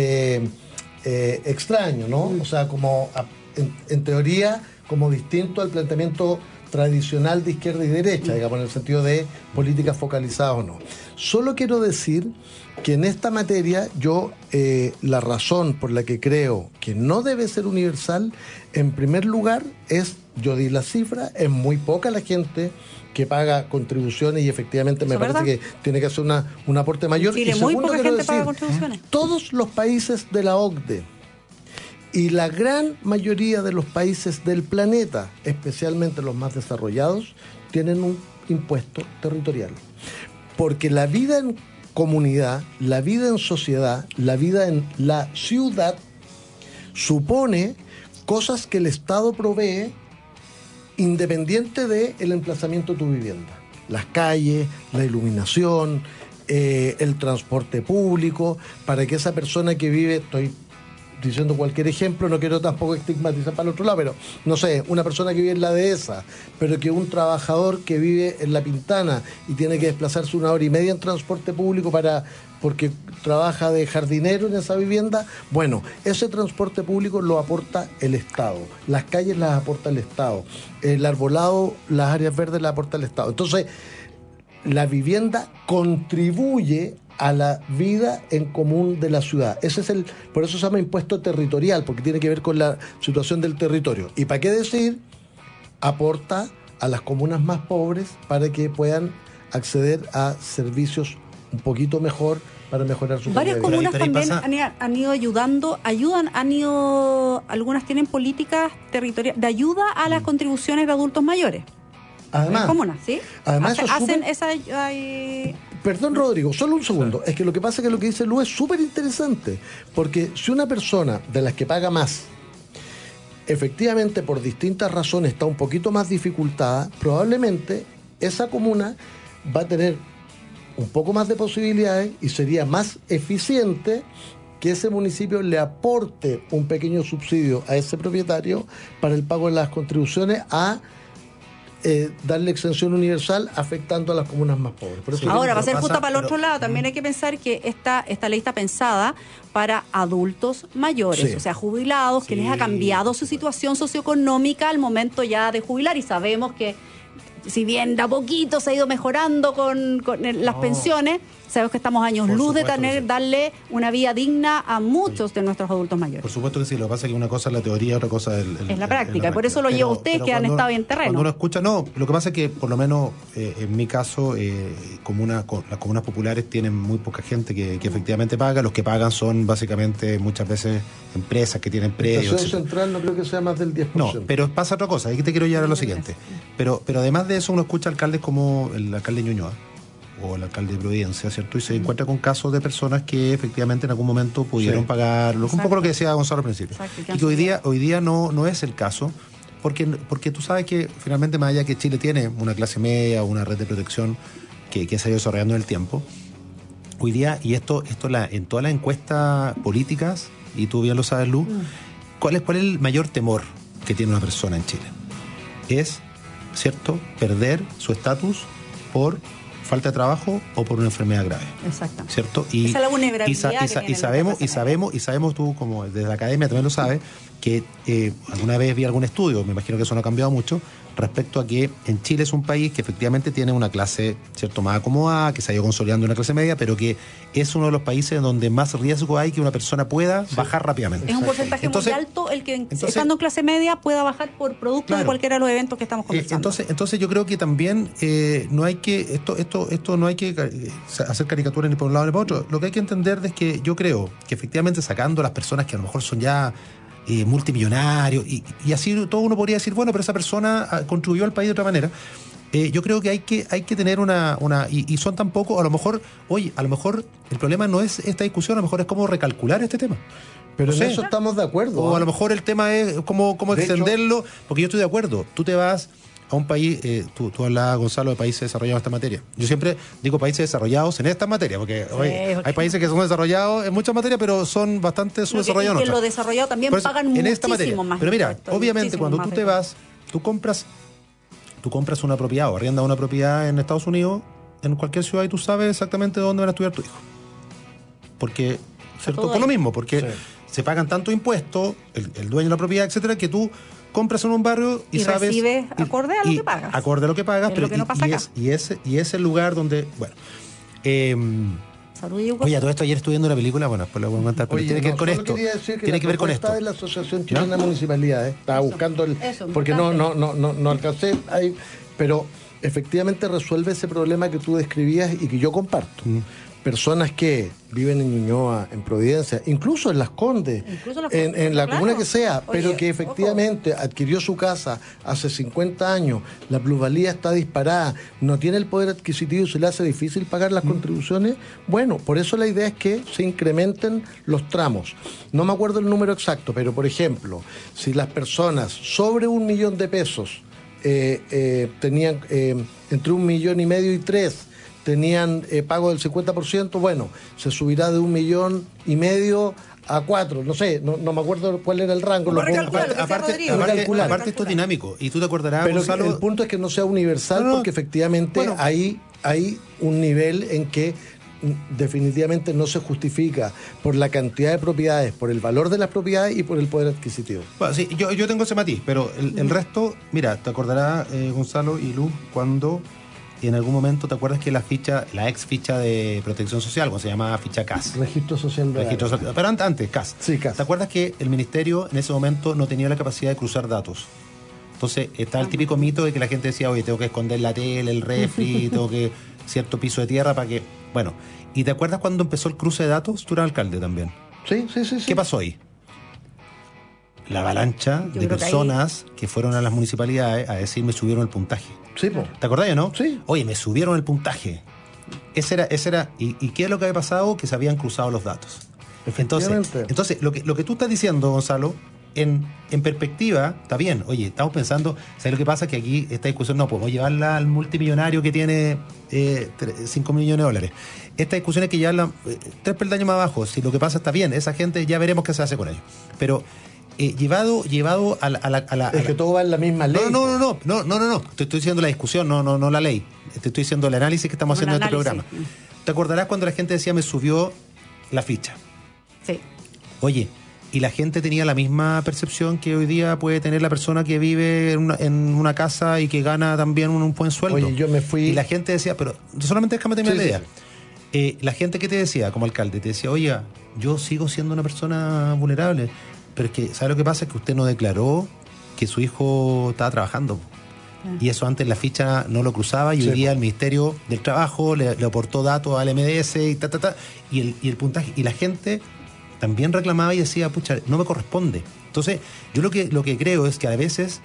extraño, ¿no? O sea, en teoría, como distinto al planteamiento tradicional de izquierda y derecha, digamos, en el sentido de políticas focalizadas o no. Solo quiero decir que en esta materia la razón por la que creo que no debe ser universal, en primer lugar, yo di la cifra, es muy poca la gente que paga contribuciones y efectivamente me ¿Eso es parece verdad? que tiene que hacer un aporte mayor. En Chile Y muy segundo, poca quiero gente paga decir, contribuciones. todos los países de la OCDE y la gran mayoría de los países del planeta, especialmente los más desarrollados, tienen un impuesto territorial. Porque la vida en comunidad, la vida en sociedad, la vida en la ciudad, supone cosas que el Estado provee independiente del emplazamiento de tu vivienda. Las calles, la iluminación, el transporte público, para que esa persona que vive, estoy diciendo cualquier ejemplo, no quiero tampoco estigmatizar para el otro lado, pero no sé, una persona que vive en la dehesa, pero que un trabajador que vive en La Pintana y tiene que desplazarse 1 hora y media en transporte público porque trabaja de jardinero en esa vivienda, bueno, ese transporte público lo aporta el Estado, las calles las aporta el Estado, el arbolado, las áreas verdes las aporta el Estado. Entonces, la vivienda contribuye a la vida en común de la ciudad. Por eso se llama impuesto territorial, porque tiene que ver con la situación del territorio. ¿Y para qué decir? Aporta a las comunas más pobres para que puedan acceder a servicios un poquito mejor para mejorar su Varias calidad de vida. comunas Pero ahí también han ido ayudando, algunas tienen políticas territoriales de ayuda a las contribuciones de adultos mayores. Además, Las comunas, ¿sí? además eso es hacen súper- esa... Perdón, Rodrigo, solo un segundo. Es que lo que pasa es que lo que dice Lu es súper interesante. Porque si una persona de las que paga más, efectivamente por distintas razones está un poquito más dificultada, probablemente esa comuna va a tener un poco más de posibilidades y sería más eficiente que ese municipio le aporte un pequeño subsidio a ese propietario para el pago de las contribuciones darle exención universal afectando a las comunas más pobres. Por eso Ahora, digo, va a ser pasa- justa para el pero- otro lado. También hay que pensar que esta ley está pensada para adultos mayores, Sí. o sea, jubilados, que Sí, les ha cambiado su situación socioeconómica al momento ya de jubilar. Y sabemos que, si bien de a poquito se ha ido mejorando con las pensiones, sabemos que estamos años Por luz de supuesto que sí. darle una vida digna a muchos de nuestros adultos mayores. Por supuesto que sí, lo que pasa es que una cosa es la teoría, otra cosa es Es la práctica, y por eso lo llevo a ustedes que han cuando- estado en terreno. Cuando uno escucha, no, lo que pasa es que por lo menos en mi caso, las comunas populares tienen muy poca gente que efectivamente paga, los que pagan son básicamente muchas veces empresas que tienen predios, Estación etcétera. central no creo que sea más del 10%. No, pero pasa otra cosa, ahí te quiero llevar a lo siguiente. Pero además de eso uno escucha alcaldes como el alcalde de Ñuñoa o el alcalde de Providencia, ¿cierto? Y se encuentra con casos de personas que efectivamente en algún momento pudieron Sí. pagar, un Exacto. poco lo que decía Gonzalo al principio. Exacto, y que Y han que hoy día no es el caso, porque tú sabes que finalmente más allá que Chile tiene una clase media, una red de protección que se ha ido desarrollando en el tiempo, hoy día, y esto en todas las encuestas políticas, y tú bien lo sabes, Lu, ¿cuál es el mayor temor que tiene una persona en Chile? Es, ¿cierto?, perder su estatus por falta de trabajo o por una enfermedad grave, Exactamente. ¿cierto? Esa es la vulnerabilidad que tiene Y sabemos tú, como desde la academia también lo sabes, que alguna vez vi algún estudio, me imagino que eso no ha cambiado mucho, respecto a que en Chile es un país que efectivamente tiene una clase, ¿cierto?, más acomodada, que se ha ido consolidando una clase media, pero que es uno de los países en donde más riesgo hay que una persona pueda bajar rápidamente. Es un porcentaje Entonces- muy alto el que entonces- estando en clase media pueda bajar por producto de Claro. cualquiera de los eventos que estamos conversando. Entonces yo creo que también no hay que esto no hay que hacer caricaturas ni por un lado ni por otro. Lo que hay que entender es que yo creo que efectivamente sacando a las personas que a lo mejor son ya multimillonario, y así todo uno podría decir, bueno, pero esa persona contribuyó al país de otra manera. Yo creo que hay que tener y son tampoco, a lo mejor el problema no es esta discusión, a lo mejor es cómo recalcular este tema. Pero No en sé. eso estamos de acuerdo. O a lo mejor el tema es cómo De extenderlo, porque yo estoy de acuerdo. Tú te vas a un país, tú hablabas, Gonzalo, de países desarrollados en esta materia. Yo siempre digo países desarrollados en esta materia, porque hay países que son desarrollados en muchas materias, pero son bastante subdesarrollados en que otras. lo desarrollado también Por eso, pagan en esta materia. muchísimo más. Pero mira, impuestos, obviamente muchísimo cuando más tú te recursos. vas, tú compras una propiedad o arriendas una propiedad en Estados Unidos, en cualquier ciudad, y tú sabes exactamente dónde van a estudiar tu hijo. Porque, ¿cierto? todo Por lo ahí. mismo, porque Sí. se pagan tanto impuestos, el dueño de la propiedad, etcétera, que tú compras en un barrio y, Y sabes... recibes acorde a lo que pagas. Acorde a lo que pagas, Es pero lo que no pasa acá. y es el lugar donde... Bueno, Salud y oye, a todo esto ayer estuve viendo una película, bueno, después lo voy a contar, pero Oye, tiene que ver no, con solo esto. quería decir que Tiene la que ver con propuesta esto. de la Asociación Chilena de Municipalidades. Estaba buscando eso, porque no alcancé ahí, pero efectivamente resuelve ese problema que tú describías y que yo comparto. Personas que viven en Ñuñoa, en Providencia, incluso en Las Condes, Incluso en Las en Condes, la claro. comuna que sea, Oye, pero que ojo. efectivamente adquirió su casa hace 50 años, la plusvalía está disparada, no tiene el poder adquisitivo, se le hace difícil pagar las contribuciones. Bueno, por eso la idea es que se incrementen los tramos. No me acuerdo el número exacto, pero por ejemplo, si las personas sobre $1.000.000 tenían entre 1,5 millones y 3 tenían pago del 50%, bueno, se subirá de 1,5 millones a 4, no sé, no me acuerdo cuál era el rango. Como lo pongo- recalcular, Aparte, Rodrigo, recalcular. aparte esto es dinámico, y tú te acordarás, Pero Gonzalo, el punto es que no sea universal, No, no. porque efectivamente Bueno. hay un nivel en que definitivamente no se justifica por la cantidad de propiedades, por el valor de las propiedades y por el poder adquisitivo. Bueno, sí, yo tengo ese matiz, pero el resto, mira, te acordarás, Gonzalo y Luz, cuando en algún momento te acuerdas que la ex ficha de protección social, cuando se llamaba ficha CAS. Registro social de Registro social, pero antes, CAS. Sí, CAS. ¿Te acuerdas que el ministerio en ese momento no tenía la capacidad de cruzar datos? Entonces está el típico mito de que la gente decía, oye, tengo que esconder la tele, el refri, tengo que cierto piso de tierra para que... Bueno, ¿y te acuerdas cuando empezó el cruce de datos? Tú eras alcalde también. Sí. ¿Qué pasó ahí? La avalancha Yo de creo que personas que fueron a las municipalidades a decir me subieron el puntaje. Sí, po. ¿Te acordás o no? Sí. Oye, me subieron el puntaje. Ese era. ¿Y qué es lo que había pasado? Que se habían cruzado los datos. Efectivamente. Entonces lo que tú estás diciendo, Gonzalo, en perspectiva, está bien. Oye, estamos pensando, ¿sabes lo que pasa? Que aquí esta discusión no podemos llevarla al multimillonario que tiene 5 millones de dólares. Esta discusión hay que llevarla 3 peldaños más abajo. Si lo que pasa está bien, esa gente ya veremos qué se hace con ellos. Pero llevado a la Es que todo va en la misma ley. no. Te estoy diciendo la discusión, no la ley. Te estoy diciendo el análisis que estamos Un haciendo en este análisis. programa. ¿Te acordarás cuando la gente decía me subió la ficha? Sí. Oye, y la gente tenía la misma percepción que hoy día puede tener la persona que vive en una casa y que gana también un buen sueldo. Oye, yo me fui... Y la gente decía, pero solamente déjame terminar Sí, la sí, idea. La gente que te decía, como alcalde, te decía, oiga, yo sigo siendo una persona vulnerable, pero es que, ¿sabe lo que pasa? Es que usted no declaró que su hijo estaba trabajando. Y eso antes la ficha no lo cruzaba y Sí, hoy día el Ministerio del Trabajo le aportó datos al MDS y el puntaje. Y la gente también reclamaba y decía, pucha, no me corresponde. Entonces, yo lo que creo es que a veces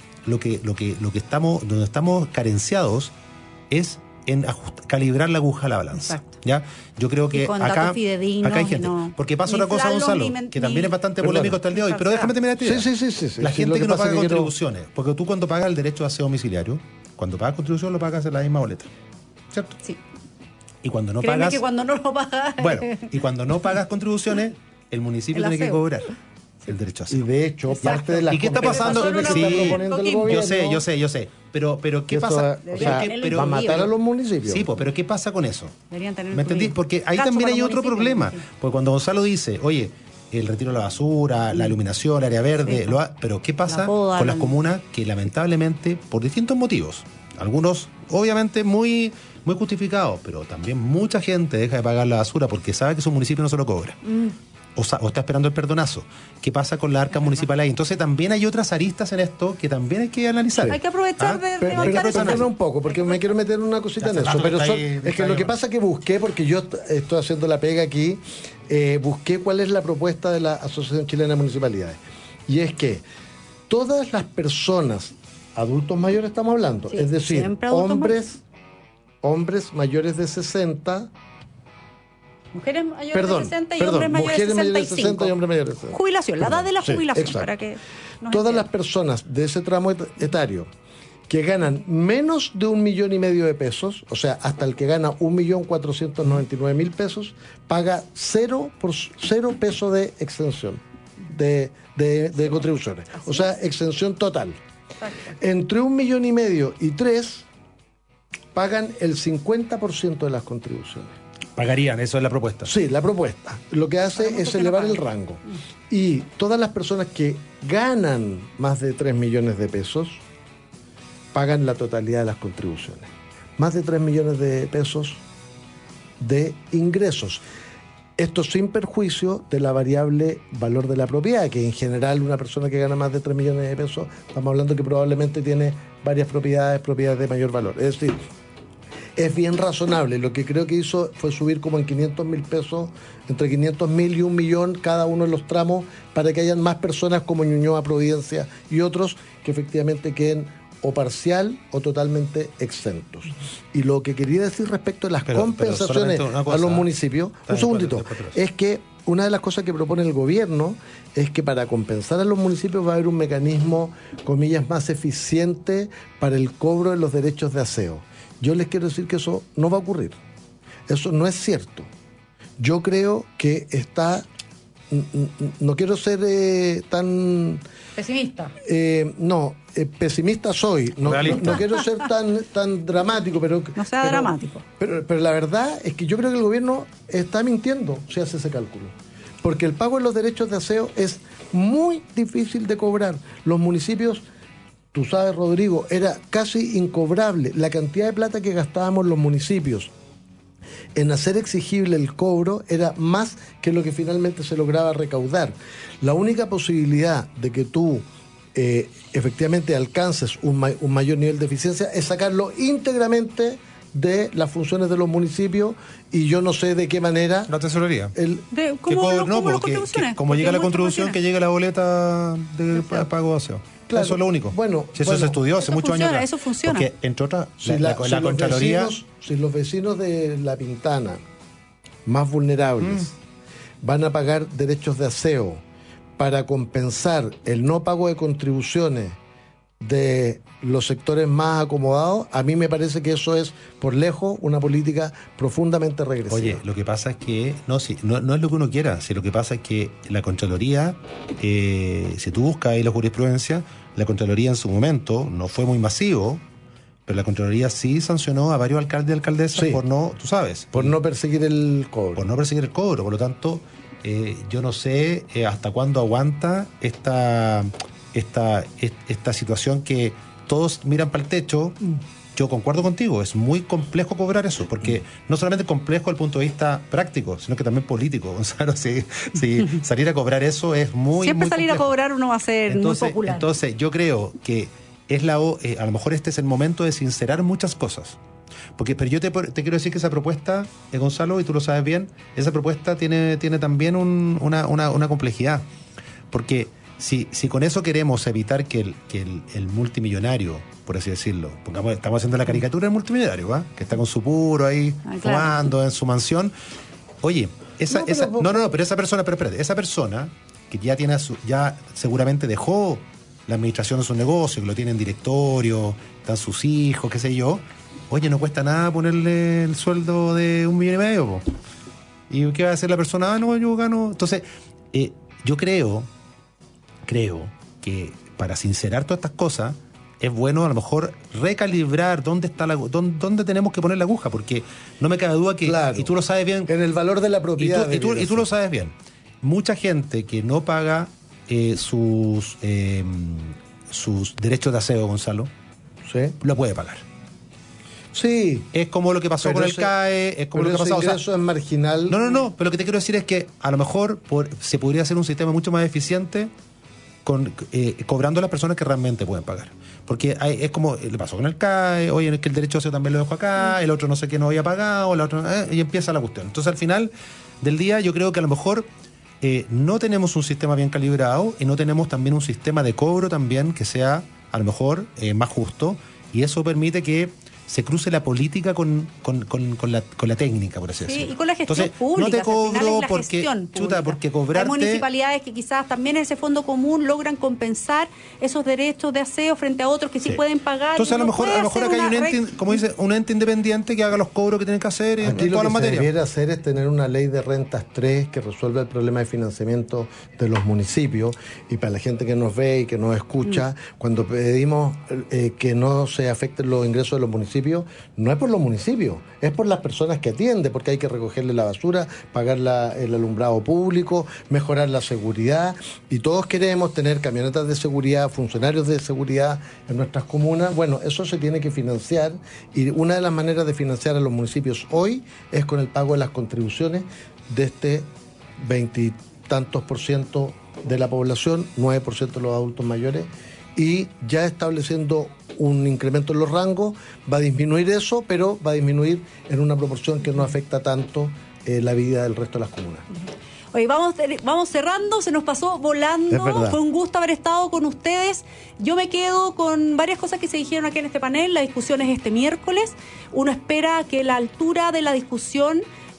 donde estamos carenciados es en calibrar la aguja a la balanza. Exacto. ¿Ya? Yo creo que Y con acá datos fidedignos hay y gente. no- Porque pasa ni una cosa, inflarlos, Gonzalo, ni que también es bastante Perdona. polémico hasta el día de hoy. Pero déjame terminar esta idea. Sí. La Sí, gente lo que no pasa paga es que quiero- contribuciones, porque tú cuando pagas el derecho de aseo domiciliario, cuando pagas contribución lo pagas en la misma boleta, ¿cierto? Sí. Y cuando no Créeme pagas, que cuando no lo pagas... bueno, y cuando no pagas contribuciones, el municipio El tiene que aseo. cobrar el derecho a Y aseo. de hecho, Exacto. parte de las ¿Y qué está pasando? compensaciones que Sí, está proponiendo el Coquimbo. gobierno, Yo sé. Pero ¿qué eso pasa? va- o Debería sea, tenerlo pero- va a matar a los municipios. Sí, pero ¿qué pasa con eso? Deberían tener ¿Me entendí? incluido. Porque ahí Cacho también para hay los otro municipios, problema. sí. Porque cuando Gonzalo dice, oye, el retiro de la basura, la iluminación, el área verde, Sí. pero ¿qué pasa La poda, con las la- comunas que lamentablemente, por distintos motivos, algunos obviamente muy justificados, pero también mucha gente deja de pagar la basura porque sabe que su municipio no se lo cobra? O está esperando el perdonazo. ¿Qué pasa con las arcas municipales ahí? Entonces también hay otras aristas en esto que también hay que analizar. Hay que aprovechar ¿Ah? de Pero levantar ese perdona tema. un poco, porque me quiero meter en una cosita en Hace eso. rato Pero que son- está ahí, es que está lo ahí. que pasa que busqué, porque yo estoy haciendo la pega aquí, busqué cuál es la propuesta de la Asociación Chilena de Municipalidades. y es que todas las personas, adultos mayores estamos hablando, Sí, es decir, siempre adultos hombres mayores de 60, Mujeres mayores perdón, de 60 y perdón, hombres mayores de mujeres mayores de 65. 60 y hombres mayores de 60. Jubilación, la edad de la Sí, jubilación, exacto. para que nos Todas las entiendan. personas de ese tramo etario que ganan menos de 1,5 millones de pesos, o sea, hasta el que gana 1.499.000 pesos, paga 0 pesos de exención de contribuciones. O sea, exención total. Exacto. Entre 1,5 millones y 3 pagan el 50% de las contribuciones. Pagarían, eso es la propuesta. Sí, la propuesta. Lo que hace Pagamos es porque no elevar pagan. el rango. Y todas las personas que ganan más de 3 millones de pesos pagan la totalidad de las contribuciones. Más de 3 millones de pesos de ingresos. Esto sin perjuicio de la variable valor de la propiedad, que en general una persona que gana más de 3 millones de pesos, estamos hablando que probablemente tiene varias propiedades de mayor valor. Es decir, es bien razonable. Lo que creo que hizo fue subir como en 500.000 pesos, entre 500.000 y 1 millón cada uno de los tramos, para que hayan más personas como Ñuñoa, Providencia y otros que efectivamente queden o parcial o totalmente exentos. Y lo que quería decir respecto a las Pero compensaciones solamente una cosa, a los municipios, un segundito, después. es que una de las cosas que propone el gobierno es que para compensar a los municipios va a haber un mecanismo, comillas, más eficiente para el cobro de los derechos de aseo. Yo les quiero decir que eso no va a ocurrir. Eso no es cierto. Yo creo que está... No quiero ser tan... Pesimista. Pesimista soy. No quiero ser tan dramático, pero... No sea dramático. Pero la verdad es que yo creo que el gobierno está mintiendo si hace ese cálculo. Porque el pago de los derechos de aseo es muy difícil de cobrar. Los municipios... Tú sabes, Rodrigo, era casi incobrable la cantidad de plata que gastábamos los municipios en hacer exigible el cobro, era más que lo que finalmente se lograba recaudar. La única posibilidad de que tú efectivamente alcances un mayor nivel de eficiencia es sacarlo íntegramente de las funciones de los municipios, y yo no sé de qué manera... La tesorería. Como llega la contribución, que llegue la boleta de pago de aseo. Claro. Eso es lo único. Eso se estudió hace muchos años atrás. Eso funciona. Porque, entre otras, si la Contraloría... Si los vecinos de La Pintana, más vulnerables, van a pagar derechos de aseo para compensar el no pago de contribuciones de los sectores más acomodados, a mí me parece que eso es, por lejos, una política profundamente regresiva. Oye, lo que pasa es que no es lo que uno quiera, lo que pasa es que la Contraloría, si tú buscas ahí la jurisprudencia, la Contraloría en su momento no fue muy masivo, pero la Contraloría sí sancionó a varios alcaldes y alcaldesas por no, tú sabes, por no perseguir el cobro. Por no perseguir el cobro, por lo tanto, yo no sé hasta cuándo aguanta esta situación que todos miran para el techo. Yo concuerdo contigo, es muy complejo cobrar eso, porque no solamente complejo desde el punto de vista práctico, sino que también político, Gonzalo. Si salir a cobrar eso es muy Siempre muy salir complejo. a cobrar uno va a ser muy popular. Entonces yo creo que a lo mejor este es el momento de sincerar muchas cosas. Pero yo te quiero decir que esa propuesta, Gonzalo, y tú lo sabes bien, esa propuesta tiene también una complejidad. Porque si con eso queremos evitar que el multimillonario, por así decirlo, estamos haciendo la caricatura del multimillonario, ¿va? Que está con su puro ahí, fumando en su mansión. Oye, esa persona que ya seguramente dejó la administración de su negocio, que lo tiene en directorio, están sus hijos, qué sé yo. Oye, no cuesta nada ponerle el sueldo de 1,5 millones, po. ¿Y qué va a hacer la persona? No, yo gano. Entonces, yo creo que para sincerar todas estas cosas es bueno a lo mejor recalibrar dónde tenemos que poner la aguja, porque no me cabe duda que, y tú lo sabes bien, en el valor de la propiedad, y tú lo sabes bien, mucha gente que no paga sus derechos de aseo, Gonzalo, ¿sí? Lo puede pagar. Sí. Es como lo que pasó con el CAE, es como lo que pasó. Eso es marginal. No, pero lo que te quiero decir es que a lo mejor se podría hacer un sistema mucho más eficiente cobrando a las personas que realmente pueden pagar. Porque es como le pasó con el CAE, oye, es que el derecho a aseo también lo dejo acá, el otro no sé qué no había pagado, y empieza la cuestión. Entonces al final del día yo creo que a lo mejor no tenemos un sistema bien calibrado y no tenemos también un sistema de cobro también que sea a lo mejor más justo, y eso permite que se cruce la política con la técnica, por así decirlo. Y con la gestión Entonces, pública. no te cobro porque porque cobrarte... Hay municipalidades que quizás también en ese fondo común logran compensar esos derechos de aseo frente a otros que sí pueden pagar. Entonces a lo mejor acá hay un ente, como dice, un ente independiente que haga los cobros que tienen que hacer en Aquí todas las lo que se materias. debiera hacer es tener una ley de rentas 3 que resuelva el problema de financiamiento de los municipios. Y para la gente que nos ve y que nos escucha, cuando pedimos que no se afecten los ingresos de los municipios, no es por los municipios, es por las personas que atienden, porque hay que recogerle la basura, pagar el alumbrado público, mejorar la seguridad, y todos queremos tener camionetas de seguridad, funcionarios de seguridad en nuestras comunas. Bueno, eso se tiene que financiar, y una de las maneras de financiar a los municipios hoy es con el pago de las contribuciones de este 20 y tantos % de la población, 9% de los adultos mayores, y ya estableciendo un incremento en los rangos, va a disminuir eso, pero va a disminuir en una proporción que no afecta tanto la vida del resto de las comunas. Oye, vamos cerrando, se nos pasó volando, fue un gusto haber estado con ustedes. Yo me quedo con varias cosas que se dijeron aquí en este panel. La discusión es este miércoles. Uno espera que la altura de la discusión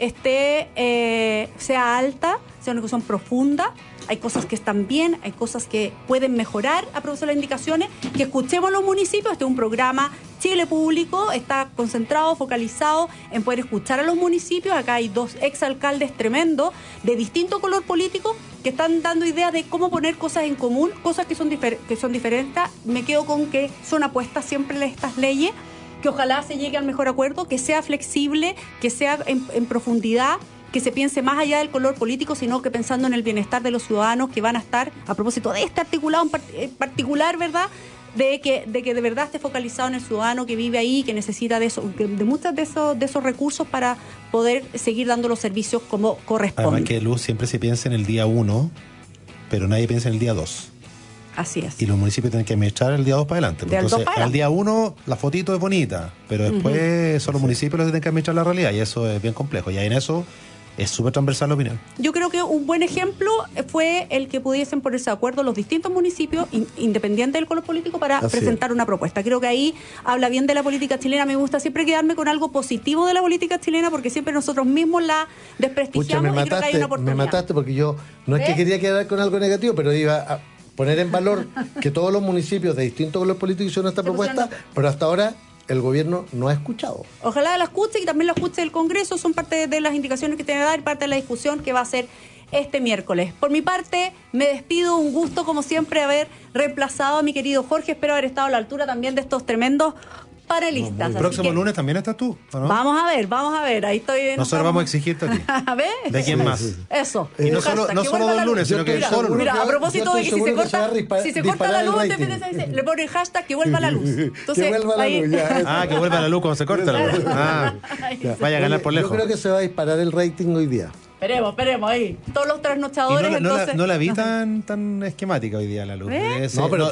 sea alta, sea una discusión profunda. Hay cosas que están bien, hay cosas que pueden mejorar a propósito de las indicaciones, que escuchemos a los municipios. Este es un programa Chile Público, está concentrado, focalizado en poder escuchar a los municipios. Acá hay 2 exalcaldes tremendos, de distinto color político, que están dando ideas de cómo poner cosas en común, cosas que son diferentes. Me quedo con que son apuestas siempre estas leyes, que ojalá se llegue al mejor acuerdo, que sea flexible, que sea en profundidad, que se piense más allá del color político, sino que pensando en el bienestar de los ciudadanos que van a estar, a propósito de este articulado en particular, ¿verdad?, de que de verdad esté focalizado en el ciudadano que vive ahí, que necesita de muchos de esos recursos para poder seguir dando los servicios como corresponde. Además que, Luz, siempre se piensa en el día 1, pero nadie piensa en el día 2. Así es. Y los municipios tienen que administrar el día 2 para adelante. Entonces, al día 1 la fotito es bonita, pero después son los municipios los que tienen que administrar la realidad, y eso es bien complejo. Y ahí en eso es súper transversal la opinión. Yo creo que un buen ejemplo fue el que pudiesen ponerse de acuerdo los distintos municipios, independiente del color político, para presentar una propuesta. Creo que ahí habla bien de la política chilena. Me gusta siempre quedarme con algo positivo de la política chilena, porque siempre nosotros mismos la desprestigiamos. Pucha, y creo que hay una oportunidad. me mataste, porque yo no es que quería quedar con algo negativo, pero iba a poner en valor que todos los municipios de distinto color político hicieron esta propuesta, pero hasta ahora el gobierno no ha escuchado. Ojalá la escuche y también la escuche el Congreso. Son parte de las indicaciones que tiene que dar, parte de la discusión que va a ser este miércoles. Por mi parte, me despido. Un gusto, como siempre, haber reemplazado a mi querido Jorge. Espero haber estado a la altura también de estos tremendos panelistas. El próximo lunes también estás tú, ¿o no? Vamos a ver. Ahí estoy. Nosotros vamos a exigirte a ti. A ver. ¿De quién más? Eso. Y no solo 2 lunes, sino que solo lunes. Mira, a propósito de que si se corta la luz, le ponen hashtag que vuelva la luz. Entonces, que vuelva la luz, ya. Que vuelva la luz cuando se corta la luz. Vaya a ganar por lejos. Yo creo que se va a disparar el rating hoy día. Esperemos ahí. Todos los trasnochadores, no la vi tan esquemática hoy día la luz. No, pero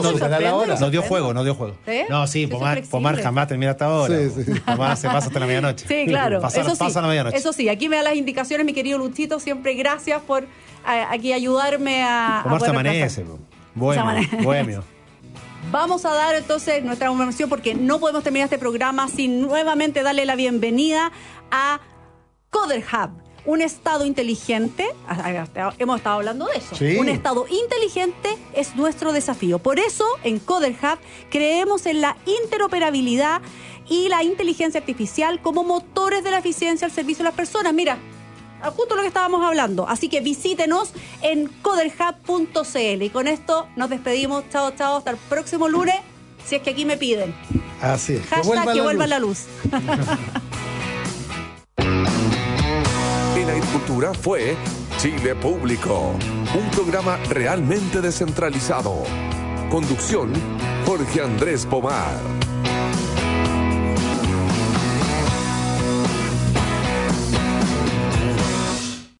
nos dio juego. No, sí, Pomar jamás termina hasta ahora. Pomar se pasa hasta la medianoche. Sí, claro. Pasa la medianoche. Eso sí, aquí me da las indicaciones mi querido Luchito. Siempre gracias por aquí ayudarme a... Pomar se amanece. Bohemio. Vamos a dar entonces nuestra información, porque no podemos terminar este programa sin nuevamente darle la bienvenida a Coder Hub. Un estado inteligente, hemos estado hablando de eso. Sí. Un estado inteligente es nuestro desafío. Por eso, en Coder Hub, creemos en la interoperabilidad y la inteligencia artificial como motores de la eficiencia al servicio de las personas. Mira, justo lo que estábamos hablando. Así que visítenos en coderhub.cl. Y con esto nos despedimos. Chao, hasta el próximo lunes, si es que aquí me piden. Así es. Hashtag que vuelva la luz. En Agricultura fue Chile Público, un programa realmente descentralizado. Conducción, Jorge Andrés Pomar.